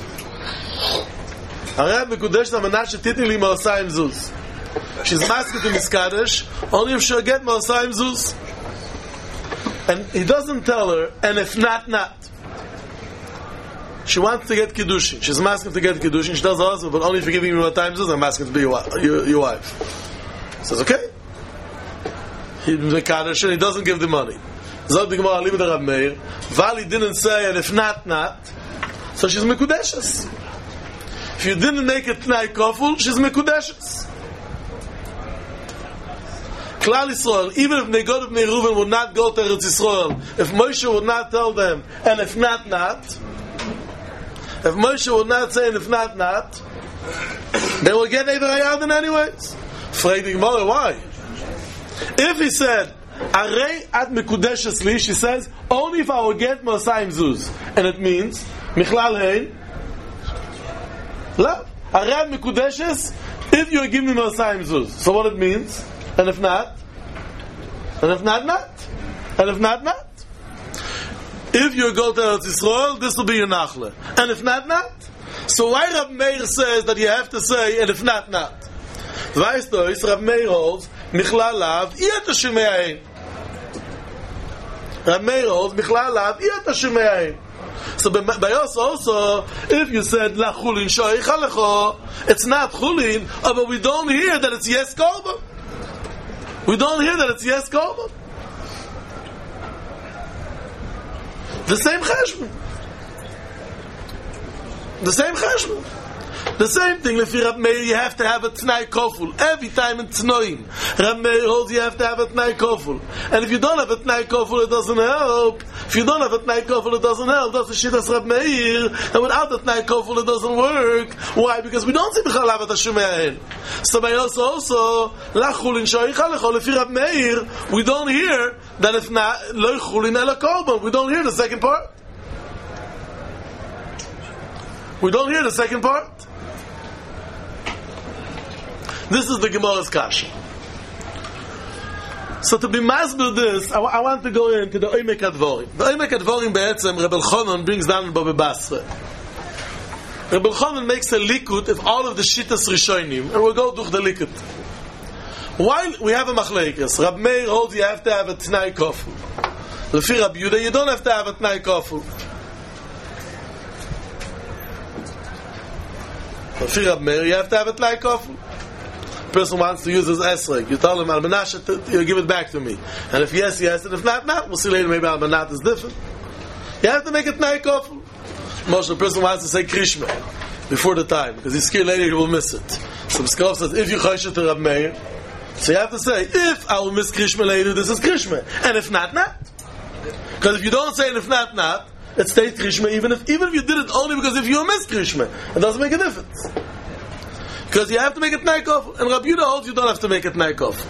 A: Arab Mikudeshes, Al Menashe Titni Li Me'osayim Zuz. She's masking to Miskadesh, only if she'll get Me'osayim Zuz. And he doesn't tell her, and if not, not. She wants to get Kiddushin. She's masking to get Kiddushin. She tells her husband, but only if you're giving me Me'osayim Zuz, I'm asking to be your, your, your wife. He says, okay. He's Mekadesh, and he doesn't give the money. Zog the Gemara, leave it to Rab Meir. Vali didn't say, and if not, not. So she's Mekudeshes. If you didn't make it Tnai Koful, she's Mekudeshes. Klal Yisrael, even if Negod of Reuven would not go to Eretz Yisrael, if Moshe would not tell them, and if not, not, if Moshe would not say, and if not, not, they will get Eber Hayarden anyways. Frag the Gemara, why? If he said, Arei at Mekudeshes Li, she says, only if I will get Mosayim Zuz. And it means, Michlal Hein, La, Arei at Mekudeshes, if you give me Mosayim Zuz. So what it means? And if not? And if not, not. And if not, not. If you go to Eretz Yisrael, this will be your Nachle. And if not, not. So why Rab Meir says that you have to say, and if not, not? Weißt du, is Rab Meir holds, Michlal Lav, Iyat HaShemeyahin. Rab Meir holds, Michlal Lav, Iyat HaShemeyahin. So by us also, if you said, La Chulin Shoich Alecho, it's not Chulin, but we don't hear that it's Yes Korban. We don't hear that it's Yes Korban. The same cheshbon. The same cheshbon. The same thing, if you're Rab Meir, you have to have a Tnai Koful. Every time in Tnoim, Rab Meir holds you have to have a Tnai Koful. And if you don't have a Tnai Koful, it doesn't help. If you don't have a Tnai Koful, it doesn't help. That's the shit as Rab Meir. And without the Tnai Koful, it doesn't work. Why? Because we don't see B'chal Lavat HaShemeyahin. So by us also, La Chulin Shoich Alecho, if you're Rab Meir, we don't hear that if not, Lo Chulin Ela Korban. We don't hear the second part. We don't hear the second part. This is the Gemara's Kasha. So to be masbir this, I, w- I want to go into the Oimek Advorim. The Oimek Advorim be'etzem, Rebbe Elchanan brings down in Baba Basra. Rebbe Elchanan makes a likut of all of the shittas Rishonim, and we'll go durch the likut. While we have a machlekes, Rab Meir holds you have to have a Tnai Koful. Lefi Rab Yehuda, you don't have to have a Tnai Koful. Lefi Rab Meir, you have to have a Tnai Koful. Person wants to use his esrog, you tell him al manasha, you give it back to me, and if yes, yes, and if not, not. We'll see later. Maybe al manat is different. You have to make it Tnai Koful. Most of the person wants to say Krishma before the time because he's scared later he will miss it. So Pskov says if you choshet to Rab Meir, so you have to say if I will miss Krishma later, this is Krishma, and if not, not. Because if you don't say and if not, not, it stays Krishma. Even if even if you did it only because if you miss Krishma, it doesn't make a difference. Because you have to make it Tnai Koful. And Rabbi Yehuda holds you don't have to make it Tnai Koful.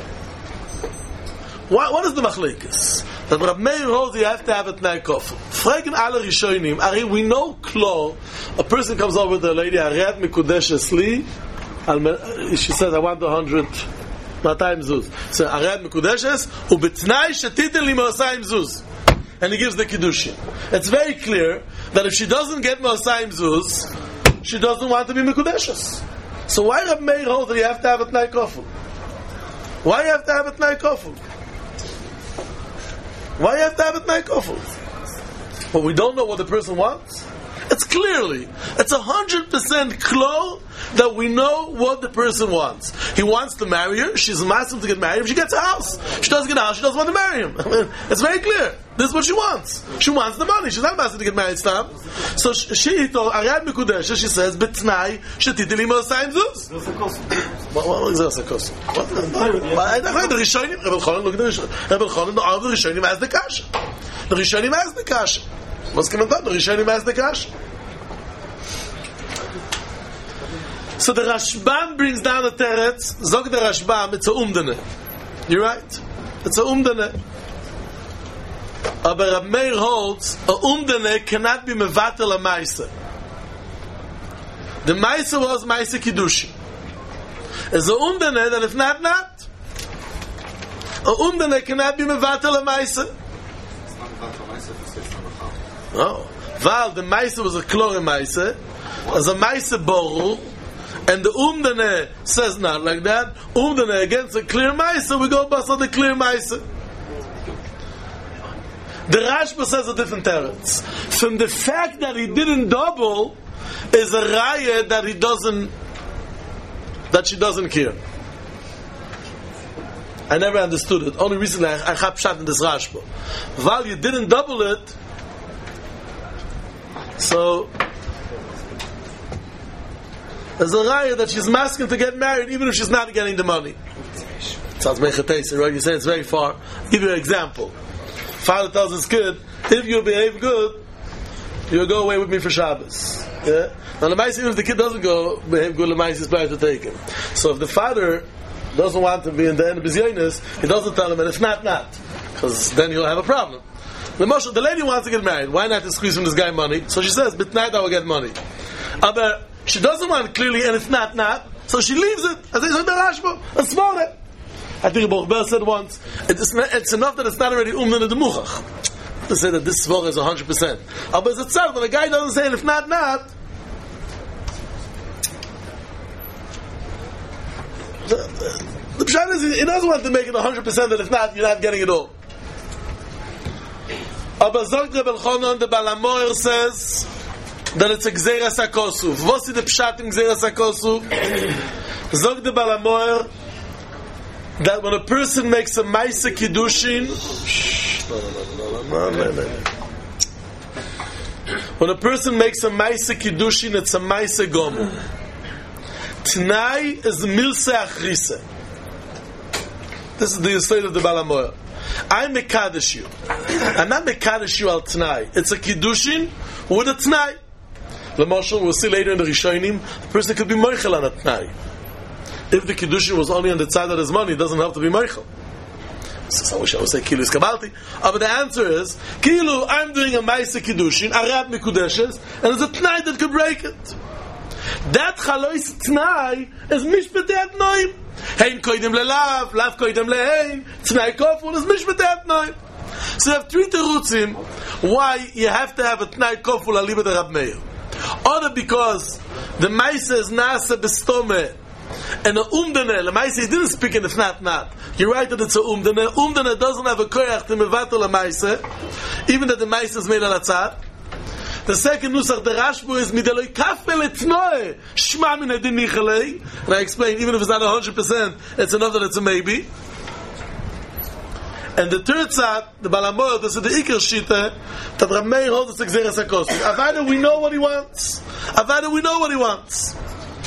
A: What, what is the machlekes? That Rabbi Meir holds you have to have it Tnai Koful. Fragen alle Rishonim, Ari, we know Klo, a person comes over to a lady, Ariat Mekudeshes Li, she says, I want a hundred Matayim Zuz. So, Ariat Mekudeshes, Ubetnai Shetiten Li Mosayim Zuz. And he gives the Kiddushin. It's very clear that if she doesn't get Mosayim Zuz, she doesn't want to be Mekudeshes. So why Rab Meir holds that you have to have a Tnai Koful? Why you have to have a Tnai Koful? Why you have to have a Tnai Koful? But we don't know what the person wants. It's clearly, it's a hundred percent klo that we know what the person wants. He wants to marry her. She's asking to get married. If she gets a house, she doesn't get a house. She doesn't want to marry him. I mean, it's very clear. This is what she wants. She wants the money. She's not asking to get married. Stop. So she told Ariad Mekudeshes. She says, "Betnai shetitili mosayim zuz." What what is that? What? I don't know. The Rishonim. Rebbe Elchanan. Look at the Rishonim. Rebbe Elchanan. All the Rishonim has the kasha. The Rishonim has the kasha. What's coming on? The Rishonim has the kasha. So the Rashbam brings down a teretz. Zog the Rashbam, it's a umdane. You're right. It's a umdane. But Rab Meir holds a umdane cannot be mevatel a ma'isa. The ma'isa was ma'isa kiddushi. It's a umdane that if not, not. A umdane cannot be mevatel a ma'isa. No. Val, the ma'isa was a klore ma'isa. As a ma'isa boru. And the umdane says not like that. Umdane against a clear ma'isa, we go bust on the clear ma'isa. The Rashba says a different teretz. From the fact that he didn't double is a raya that he doesn't, that she doesn't care. I never understood it. Only recently I, I have shot in this Rashba. While you didn't double it, so there's a raya that she's masking to get married even if she's not getting the money. Sounds mechatesi, right? You say it's very far. I'll give you an example. Father tells his kid, if you behave good, you'll go away with me for Shabbos. Yeah? Now the mice, even if the kid doesn't go behave good, the mice is better to take him. So if the father doesn't want to be in the end of his yonis, he doesn't tell him, and if not, not. Because then he'll have a problem. The Moshe, the lady wants to get married. Why not to squeeze from this guy money? So she says, "But tonight I will get money." But she doesn't want it clearly, and it's not not. So she leaves it. As they said, "Rashba, and small it." I think Baruch Ber said once, it's, it's enough that it's not already umdan in the muchach to say that this svara is a hundred percent. But it's itself when a guy doesn't say, and if not not. The, the, the pshat is he doesn't want to make it a hundred percent that if not, you're not getting it all. Aber Zog Reb Elchanan, the Baal HaMoer says that it's a Gzeras HaKosuf. What's the pshat in Gzeras HaKosuf? Zog the Baal HaMoer that when a person makes a Maisa Kiddushin, when a person makes a Maisa Kiddushin, it's a Maisa Gomu. T'nai is Milse Achrise. This is the Yisrael of the Baal HaMoer. I mekadosh you. I'm not mekadosh you al T'nai. It's a Kiddushin with a T'nai. L'moshel, we'll see later in the Rishonim, the person could be Moichel on a T'nai. If the Kiddushin was only on the side of his money, it doesn't have to be Moichel. So I wish I would say Kilu is Kabalti. Uh, but the answer is, Kilu, I'm doing a Maisa Kiddushin, Arab Mikudeshes, and there's a T'nai that could break it. That Chalois T'nai is Mishpetei Noim. Hein koidem lelav, lav koidem lehein, T'nai Koful is Mishpetei Noim. So you have three terutzim why you have to have a T'nai Koful aliba de Rab Meir. Either because the Maisa is Nasa Bestome, and the Umdane, the Maisa didn't speak in if not not. You're right that it's a Umdane. Umdane doesn't have a koyach to mevatel a Maisa, even that the Maisa is made on a tzad. The second nusach, the Rashbu, is mideloi kafel etnoe shma min edin nichalei. And I explained, even if it's not a hundred percent, it's enough that it's a maybe. And the third tzad, the Baal HaMoer, this is the Iker Shita, that Rab Meir holds the Gzeras HaKosuf. Avada, we know what he wants. Avada, we know what he wants.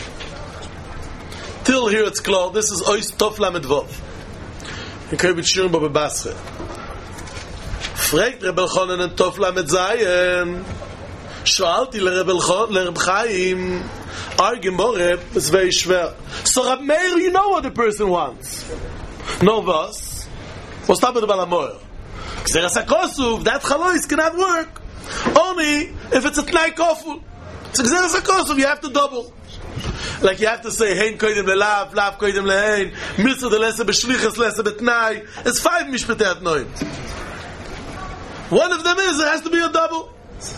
A: Till here it's clear. This is Ois Tov Lamed Vov. In Kibbutz Shirim Bo Bebasche. Fragt Reb Elchanan and Tov Lamed Zayin. Shoalti Reb Elchanan, Reb Chaim. Our Gemara is very schwer. So Rab Meir, you know what the person wants. No was. What's up with the Baal HaMoer? Gzeras HaKosuf, that Chalois cannot work. Only if it's a T'nai Koful. It's a Gzeras HaKosuf, you have to double. Like you have to say, Hein koidem lelav, lav koidem lehein, mitzvah de lesa b'shlichas, lesa b'tnai. It's five mishpatei atnoim. One of them is, it has to be a double.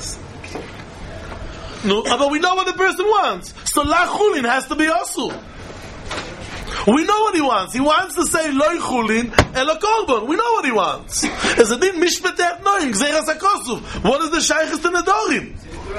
A: No, but we know what the person wants. So la chulin has to be also. We know what he wants. He wants to say loy chulin elo korban. We know what he wants. It's a din mishpatei atnoim, Gzeras HaKosuf. What is the shaychus to nedorim?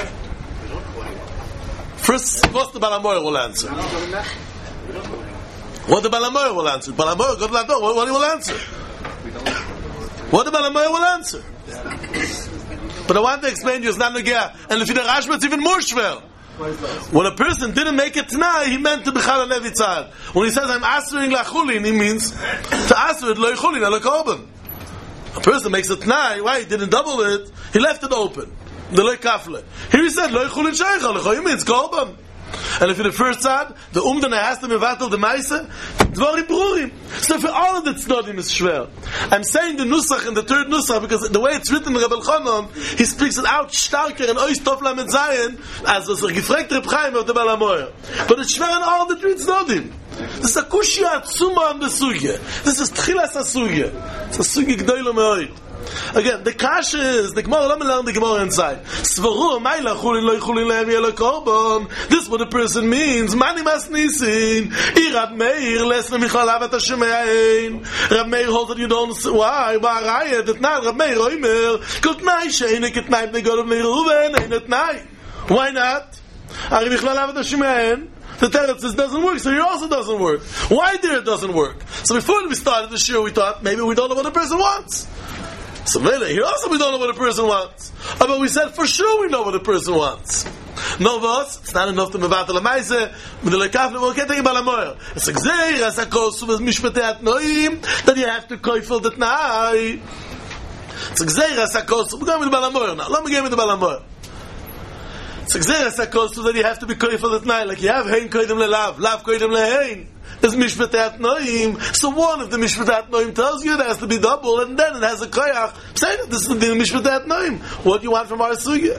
A: First, what the Baal HaMoer will answer? What the Baal HaMoer will answer? Baal HaMoer, God will know what he will answer. What the Baal HaMoer will answer? But I want to explain to you, it's not Nogea. And if you the Rashba, it's even more schwer. When a person didn't make it T'nai, he meant to Bechal HaLevi Tzad. When he says, I'm asering la chulin, he means to aser it lo chulin ala korban. A person makes a T'nai, why? He didn't double it, he left it open. The loy kafle. Here he said, loy chulin sheicha, lechoyim means korban. And if in the first side, the umdana has to mevatel the maisa, dvarim brurim. So for all of the tznodim is schwer. I'm saying the nusach in the third nusach because the way it's written in Reb Elchanan, he speaks it out starker and ois tov lamed zayin, as was er gefragt Reb Chaim of the Baal HaMoer. But it's schwer in all of the three tznodim. This is a kushya atzuma on the sugya. This is tchilas ha-sugya. It's a sugya gdoilo me'oid. Again, the kasha is the Gemara. Let me learn the Gemara inside. Svaru ma'ila chulin lo chulin lehem yelo korban. This is what a person means. Mani mas nisin. I Rab Meir lesne michalav et hashemein. Rab Meir holds that you don't. Why? Ba'arayet et not Rab Meir oimer. Kol t'nai she'enek et t'nai b'nei Gad b'nei Reuven ein et t'nai. Why not? Ari michalav et hashemein. The teretz says doesn't work, so here also doesn't work. Why there it doesn't work? So before we started the shiur, we thought maybe we don't know what a person wants. So really, here also we don't know what a person wants. Oh, but we said for sure we know what a person wants. No was, it's not enough to mevatel a meise, with the lekaf, no, can't take a balamoyer. It's a gzeir, as a kosu, as mishpatei atnoim, that you have to koifel that night. It's a gzeir, as a kosu, we're going with the balamoyer now, let me get with the balamoyer. It's a gzeir, as a kosu, that you have to be koifel that night, like you have hein koidem lelav, lav koidem lehein. Is mishpatei atnoim. So one of the mishpatei atnoim tells you it has to be double, and then it has a koyach. Say that this is the mishpatei atnoim. What do you want from our sugya?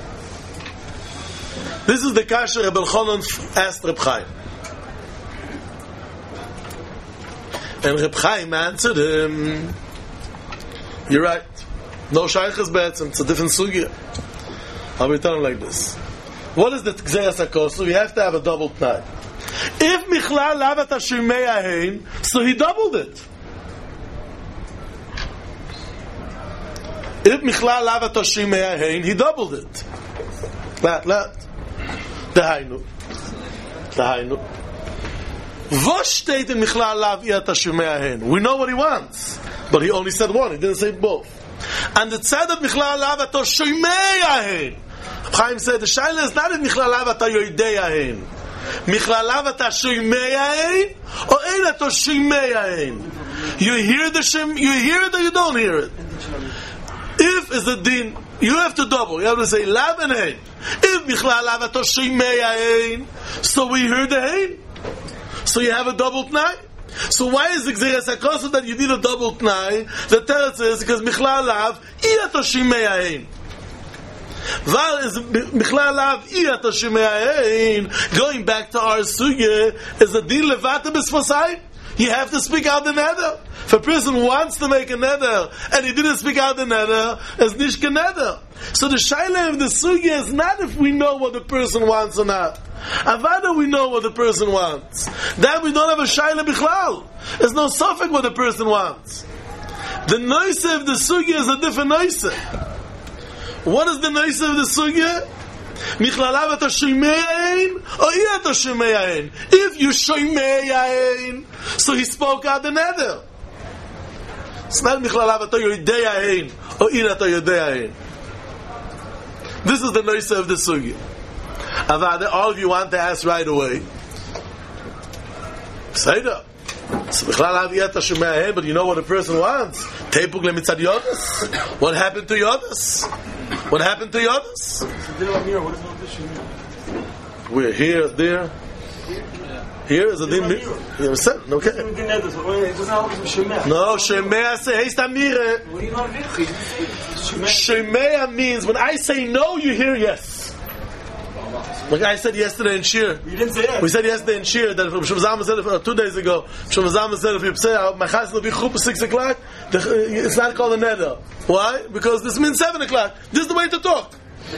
A: This is the kasher Reb Elchanan asked Reb Chaim, and Reb Chaim answered him, "You're right. No shaychus be'etzem. It's a different sugya. I'll be telling like this. What is the gzeras hakosu? We have to have a double tnai. If Michlal Lavat Hashimei Ahein, so he doubled it. If Michlal Lavat Hashimei Ahein, he doubled it. Lat, lat. Dahainu. Dahainu. Vos steht in Michlal Lavat Hashimei Ahein. We know what he wants, but he only said one. He didn't say both. And it said that Michlal Lavat Hashimei Ahein. Chaim said the shaila is not in Michlal Lavat Hayoidei Ahein. Michlalav ata shimei ayin or ein ata shimei ayin. You hear the shem, you hear it or you don't hear it. If is the din, you have to double. You have to say lav and hein. If michlalav ata shimei ayin, so we heard the hein. So you have a double tnai. So why is the gzeres hakosu that you need a double tnai? The teretz is because michlalav i ata shimei ayin. Val is Michlalav Iyat Hashemein. Going back to our sugya, is a deal levata b'sfosai. You have to speak out the neder. If a person wants to make a neder and he didn't speak out the neder, it's nishka neder. So the shaila of the sugya is not if we know what the person wants or not. Avada we know what the person wants. Then we don't have a shaila bichlal. There's no suffix what the person wants. The noise of the sugya is a different noise. What is the noise of the sugya? Michlalav ata shimei ayin or iyat shimei ayin. If you shimei ayin, so he spoke out the neder. It's not michlalav ata yodei ayin or iyat yodei ayin. This is the noise of the sugya. Avada, all of you want to ask right away. Say that. So michlalav iyat shimei ayin, but you know what a person wants. Teipuk lemitzad yodas. What happened to yodas? What happened to yodas? We're here, there. Here is a din. You understand? Okay. No, Shemea say, hey, Stamire. Shemea means when I say no, you hear yes. Like I said yesterday in Shir.
B: You didn't say yes.
A: We said yesterday in Shir that Shom Zalman said uh, two days ago. Shom Zalman said if you say my chas will be chup at six o'clock, it's not called a neder. Why? Because this means seven o'clock. This is the way to talk.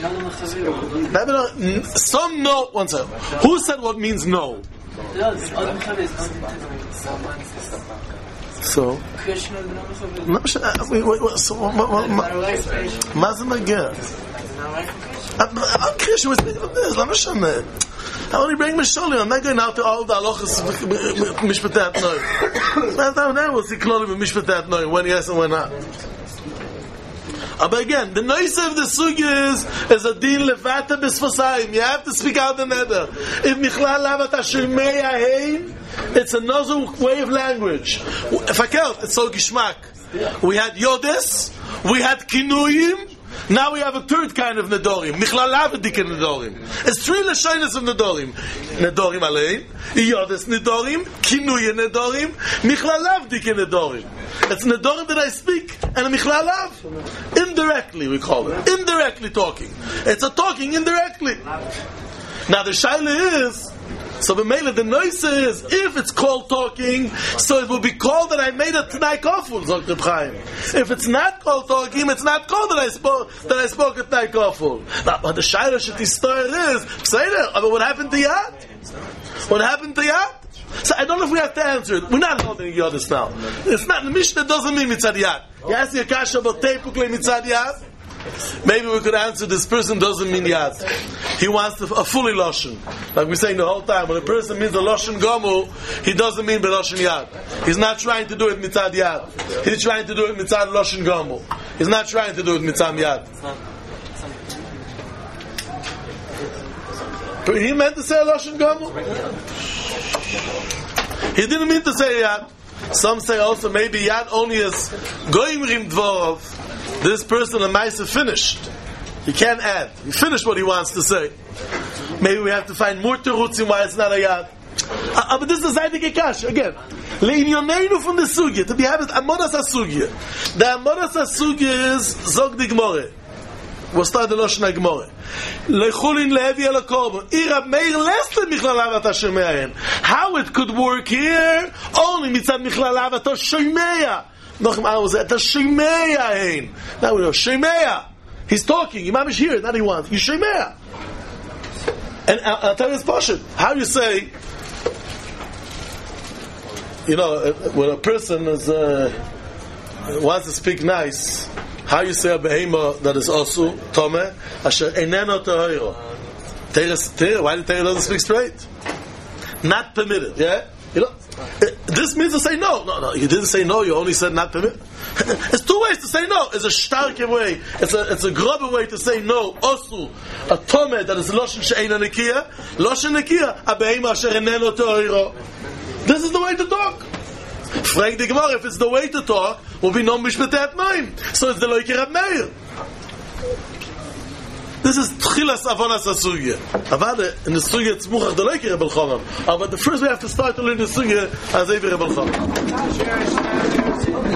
A: Some know. One second. Who said what means no? So. מה זה מגיע? I'm Christian, we're speaking of this. I only bring Misholi. I'm not going out to all the halachas mishpatat noy. That's how that was. He called him mishpatat noy when yes and when not. But again, the noise of the sugya is is a din levata b'sfosayim. You have to speak out the neder. If michlal lavat hashemei ahein, it's another way of language. If I count, it's so gishmak. We had yodes, we had kinuyim. Now we have a third kind of nedorim. Michlalav dikin nedorim. It's three lashonos of nedorim. Nedorim alein, yodes nedorim, kinuye nedorim, michlalav dikin nedorim. It's nedorim that I speak, and a michlalav. Indirectly we call it. Indirectly talking. It's a talking indirectly. Now the shaila is, so the mele, the noise is, if it's called talking, so it will be called that I made a T'nai Koful, Zok Reb Chaim. If it's not called talking, it's not called that I spoke that I spoke a T'nai Koful. Now, but the Shaila Shetistor is, say that, but what happened to Yad? What happened to Yad? So I don't know if we have to answer it. We're not holding Yadis now. It's not, the Mishnah doesn't mean Mitzad Yad. You ask the Akasha about Teipuk Le Mitzad Yad? Maybe we could answer this person doesn't mean yad. He wants a fully lashon. Like we're saying the whole time, when a person means a lashon gomu, he doesn't mean b'lashon yad. He's not trying to do it mitzad yad. He's trying to do it mitzad lashon gomu. He's not trying to do it mitzad yad. He meant to say a Lashon Gomel. He didn't mean to say Yad. Some say also maybe Yad only is Goimrim Dvorov. This person, the Maisa, finished. He can't add. He finished what he wants to say. Maybe we have to find more terutzim why it's not a Yad. Uh, but this is a Zaydige Kash, again. Le'inyoneinu from the Sugya. To be having Amodas HaSugya. The Amodas HaSugya is Zog di Gemore. We'll start the Lashon HaGemore. Lechulin lehevi el hakorban. Irab meir lesle michlalav ata shomeahen. How it could work here? Only mitzad michlalav ata shomeah. Nochem Amos ata shomeahen. Now we know shomeah. He's talking. Imam is here. Not he wants. You shomeah. And I'll, I'll tell you this portion. How you say, you know, when a person is uh, wants to speak nice, how you say a behema that is also Tomeh, asher eneno tohiro. Why did Torah doesn't speak straight? Not permitted, yeah? You know, this means to say no. No, no, you didn't say no, you only said not permitted. It's two ways to say no. It's a starke way. It's a it's a grobe way to say no. Osu, a Tomeh that is Loshen she'ena nekiya, Loshen nekiya, a behema asher eneno tohiro. This is the way to talk. Frank the Gemara, if it's the way to talk, will be no mishpatet noim. So it's the loike Rab Meir. This is tchilas avonas hasugya. Avada in the sugya tzmuchach the loike Reb Elchanan. But the first we have to start to learn the sugya as Evi Reb Elchanan.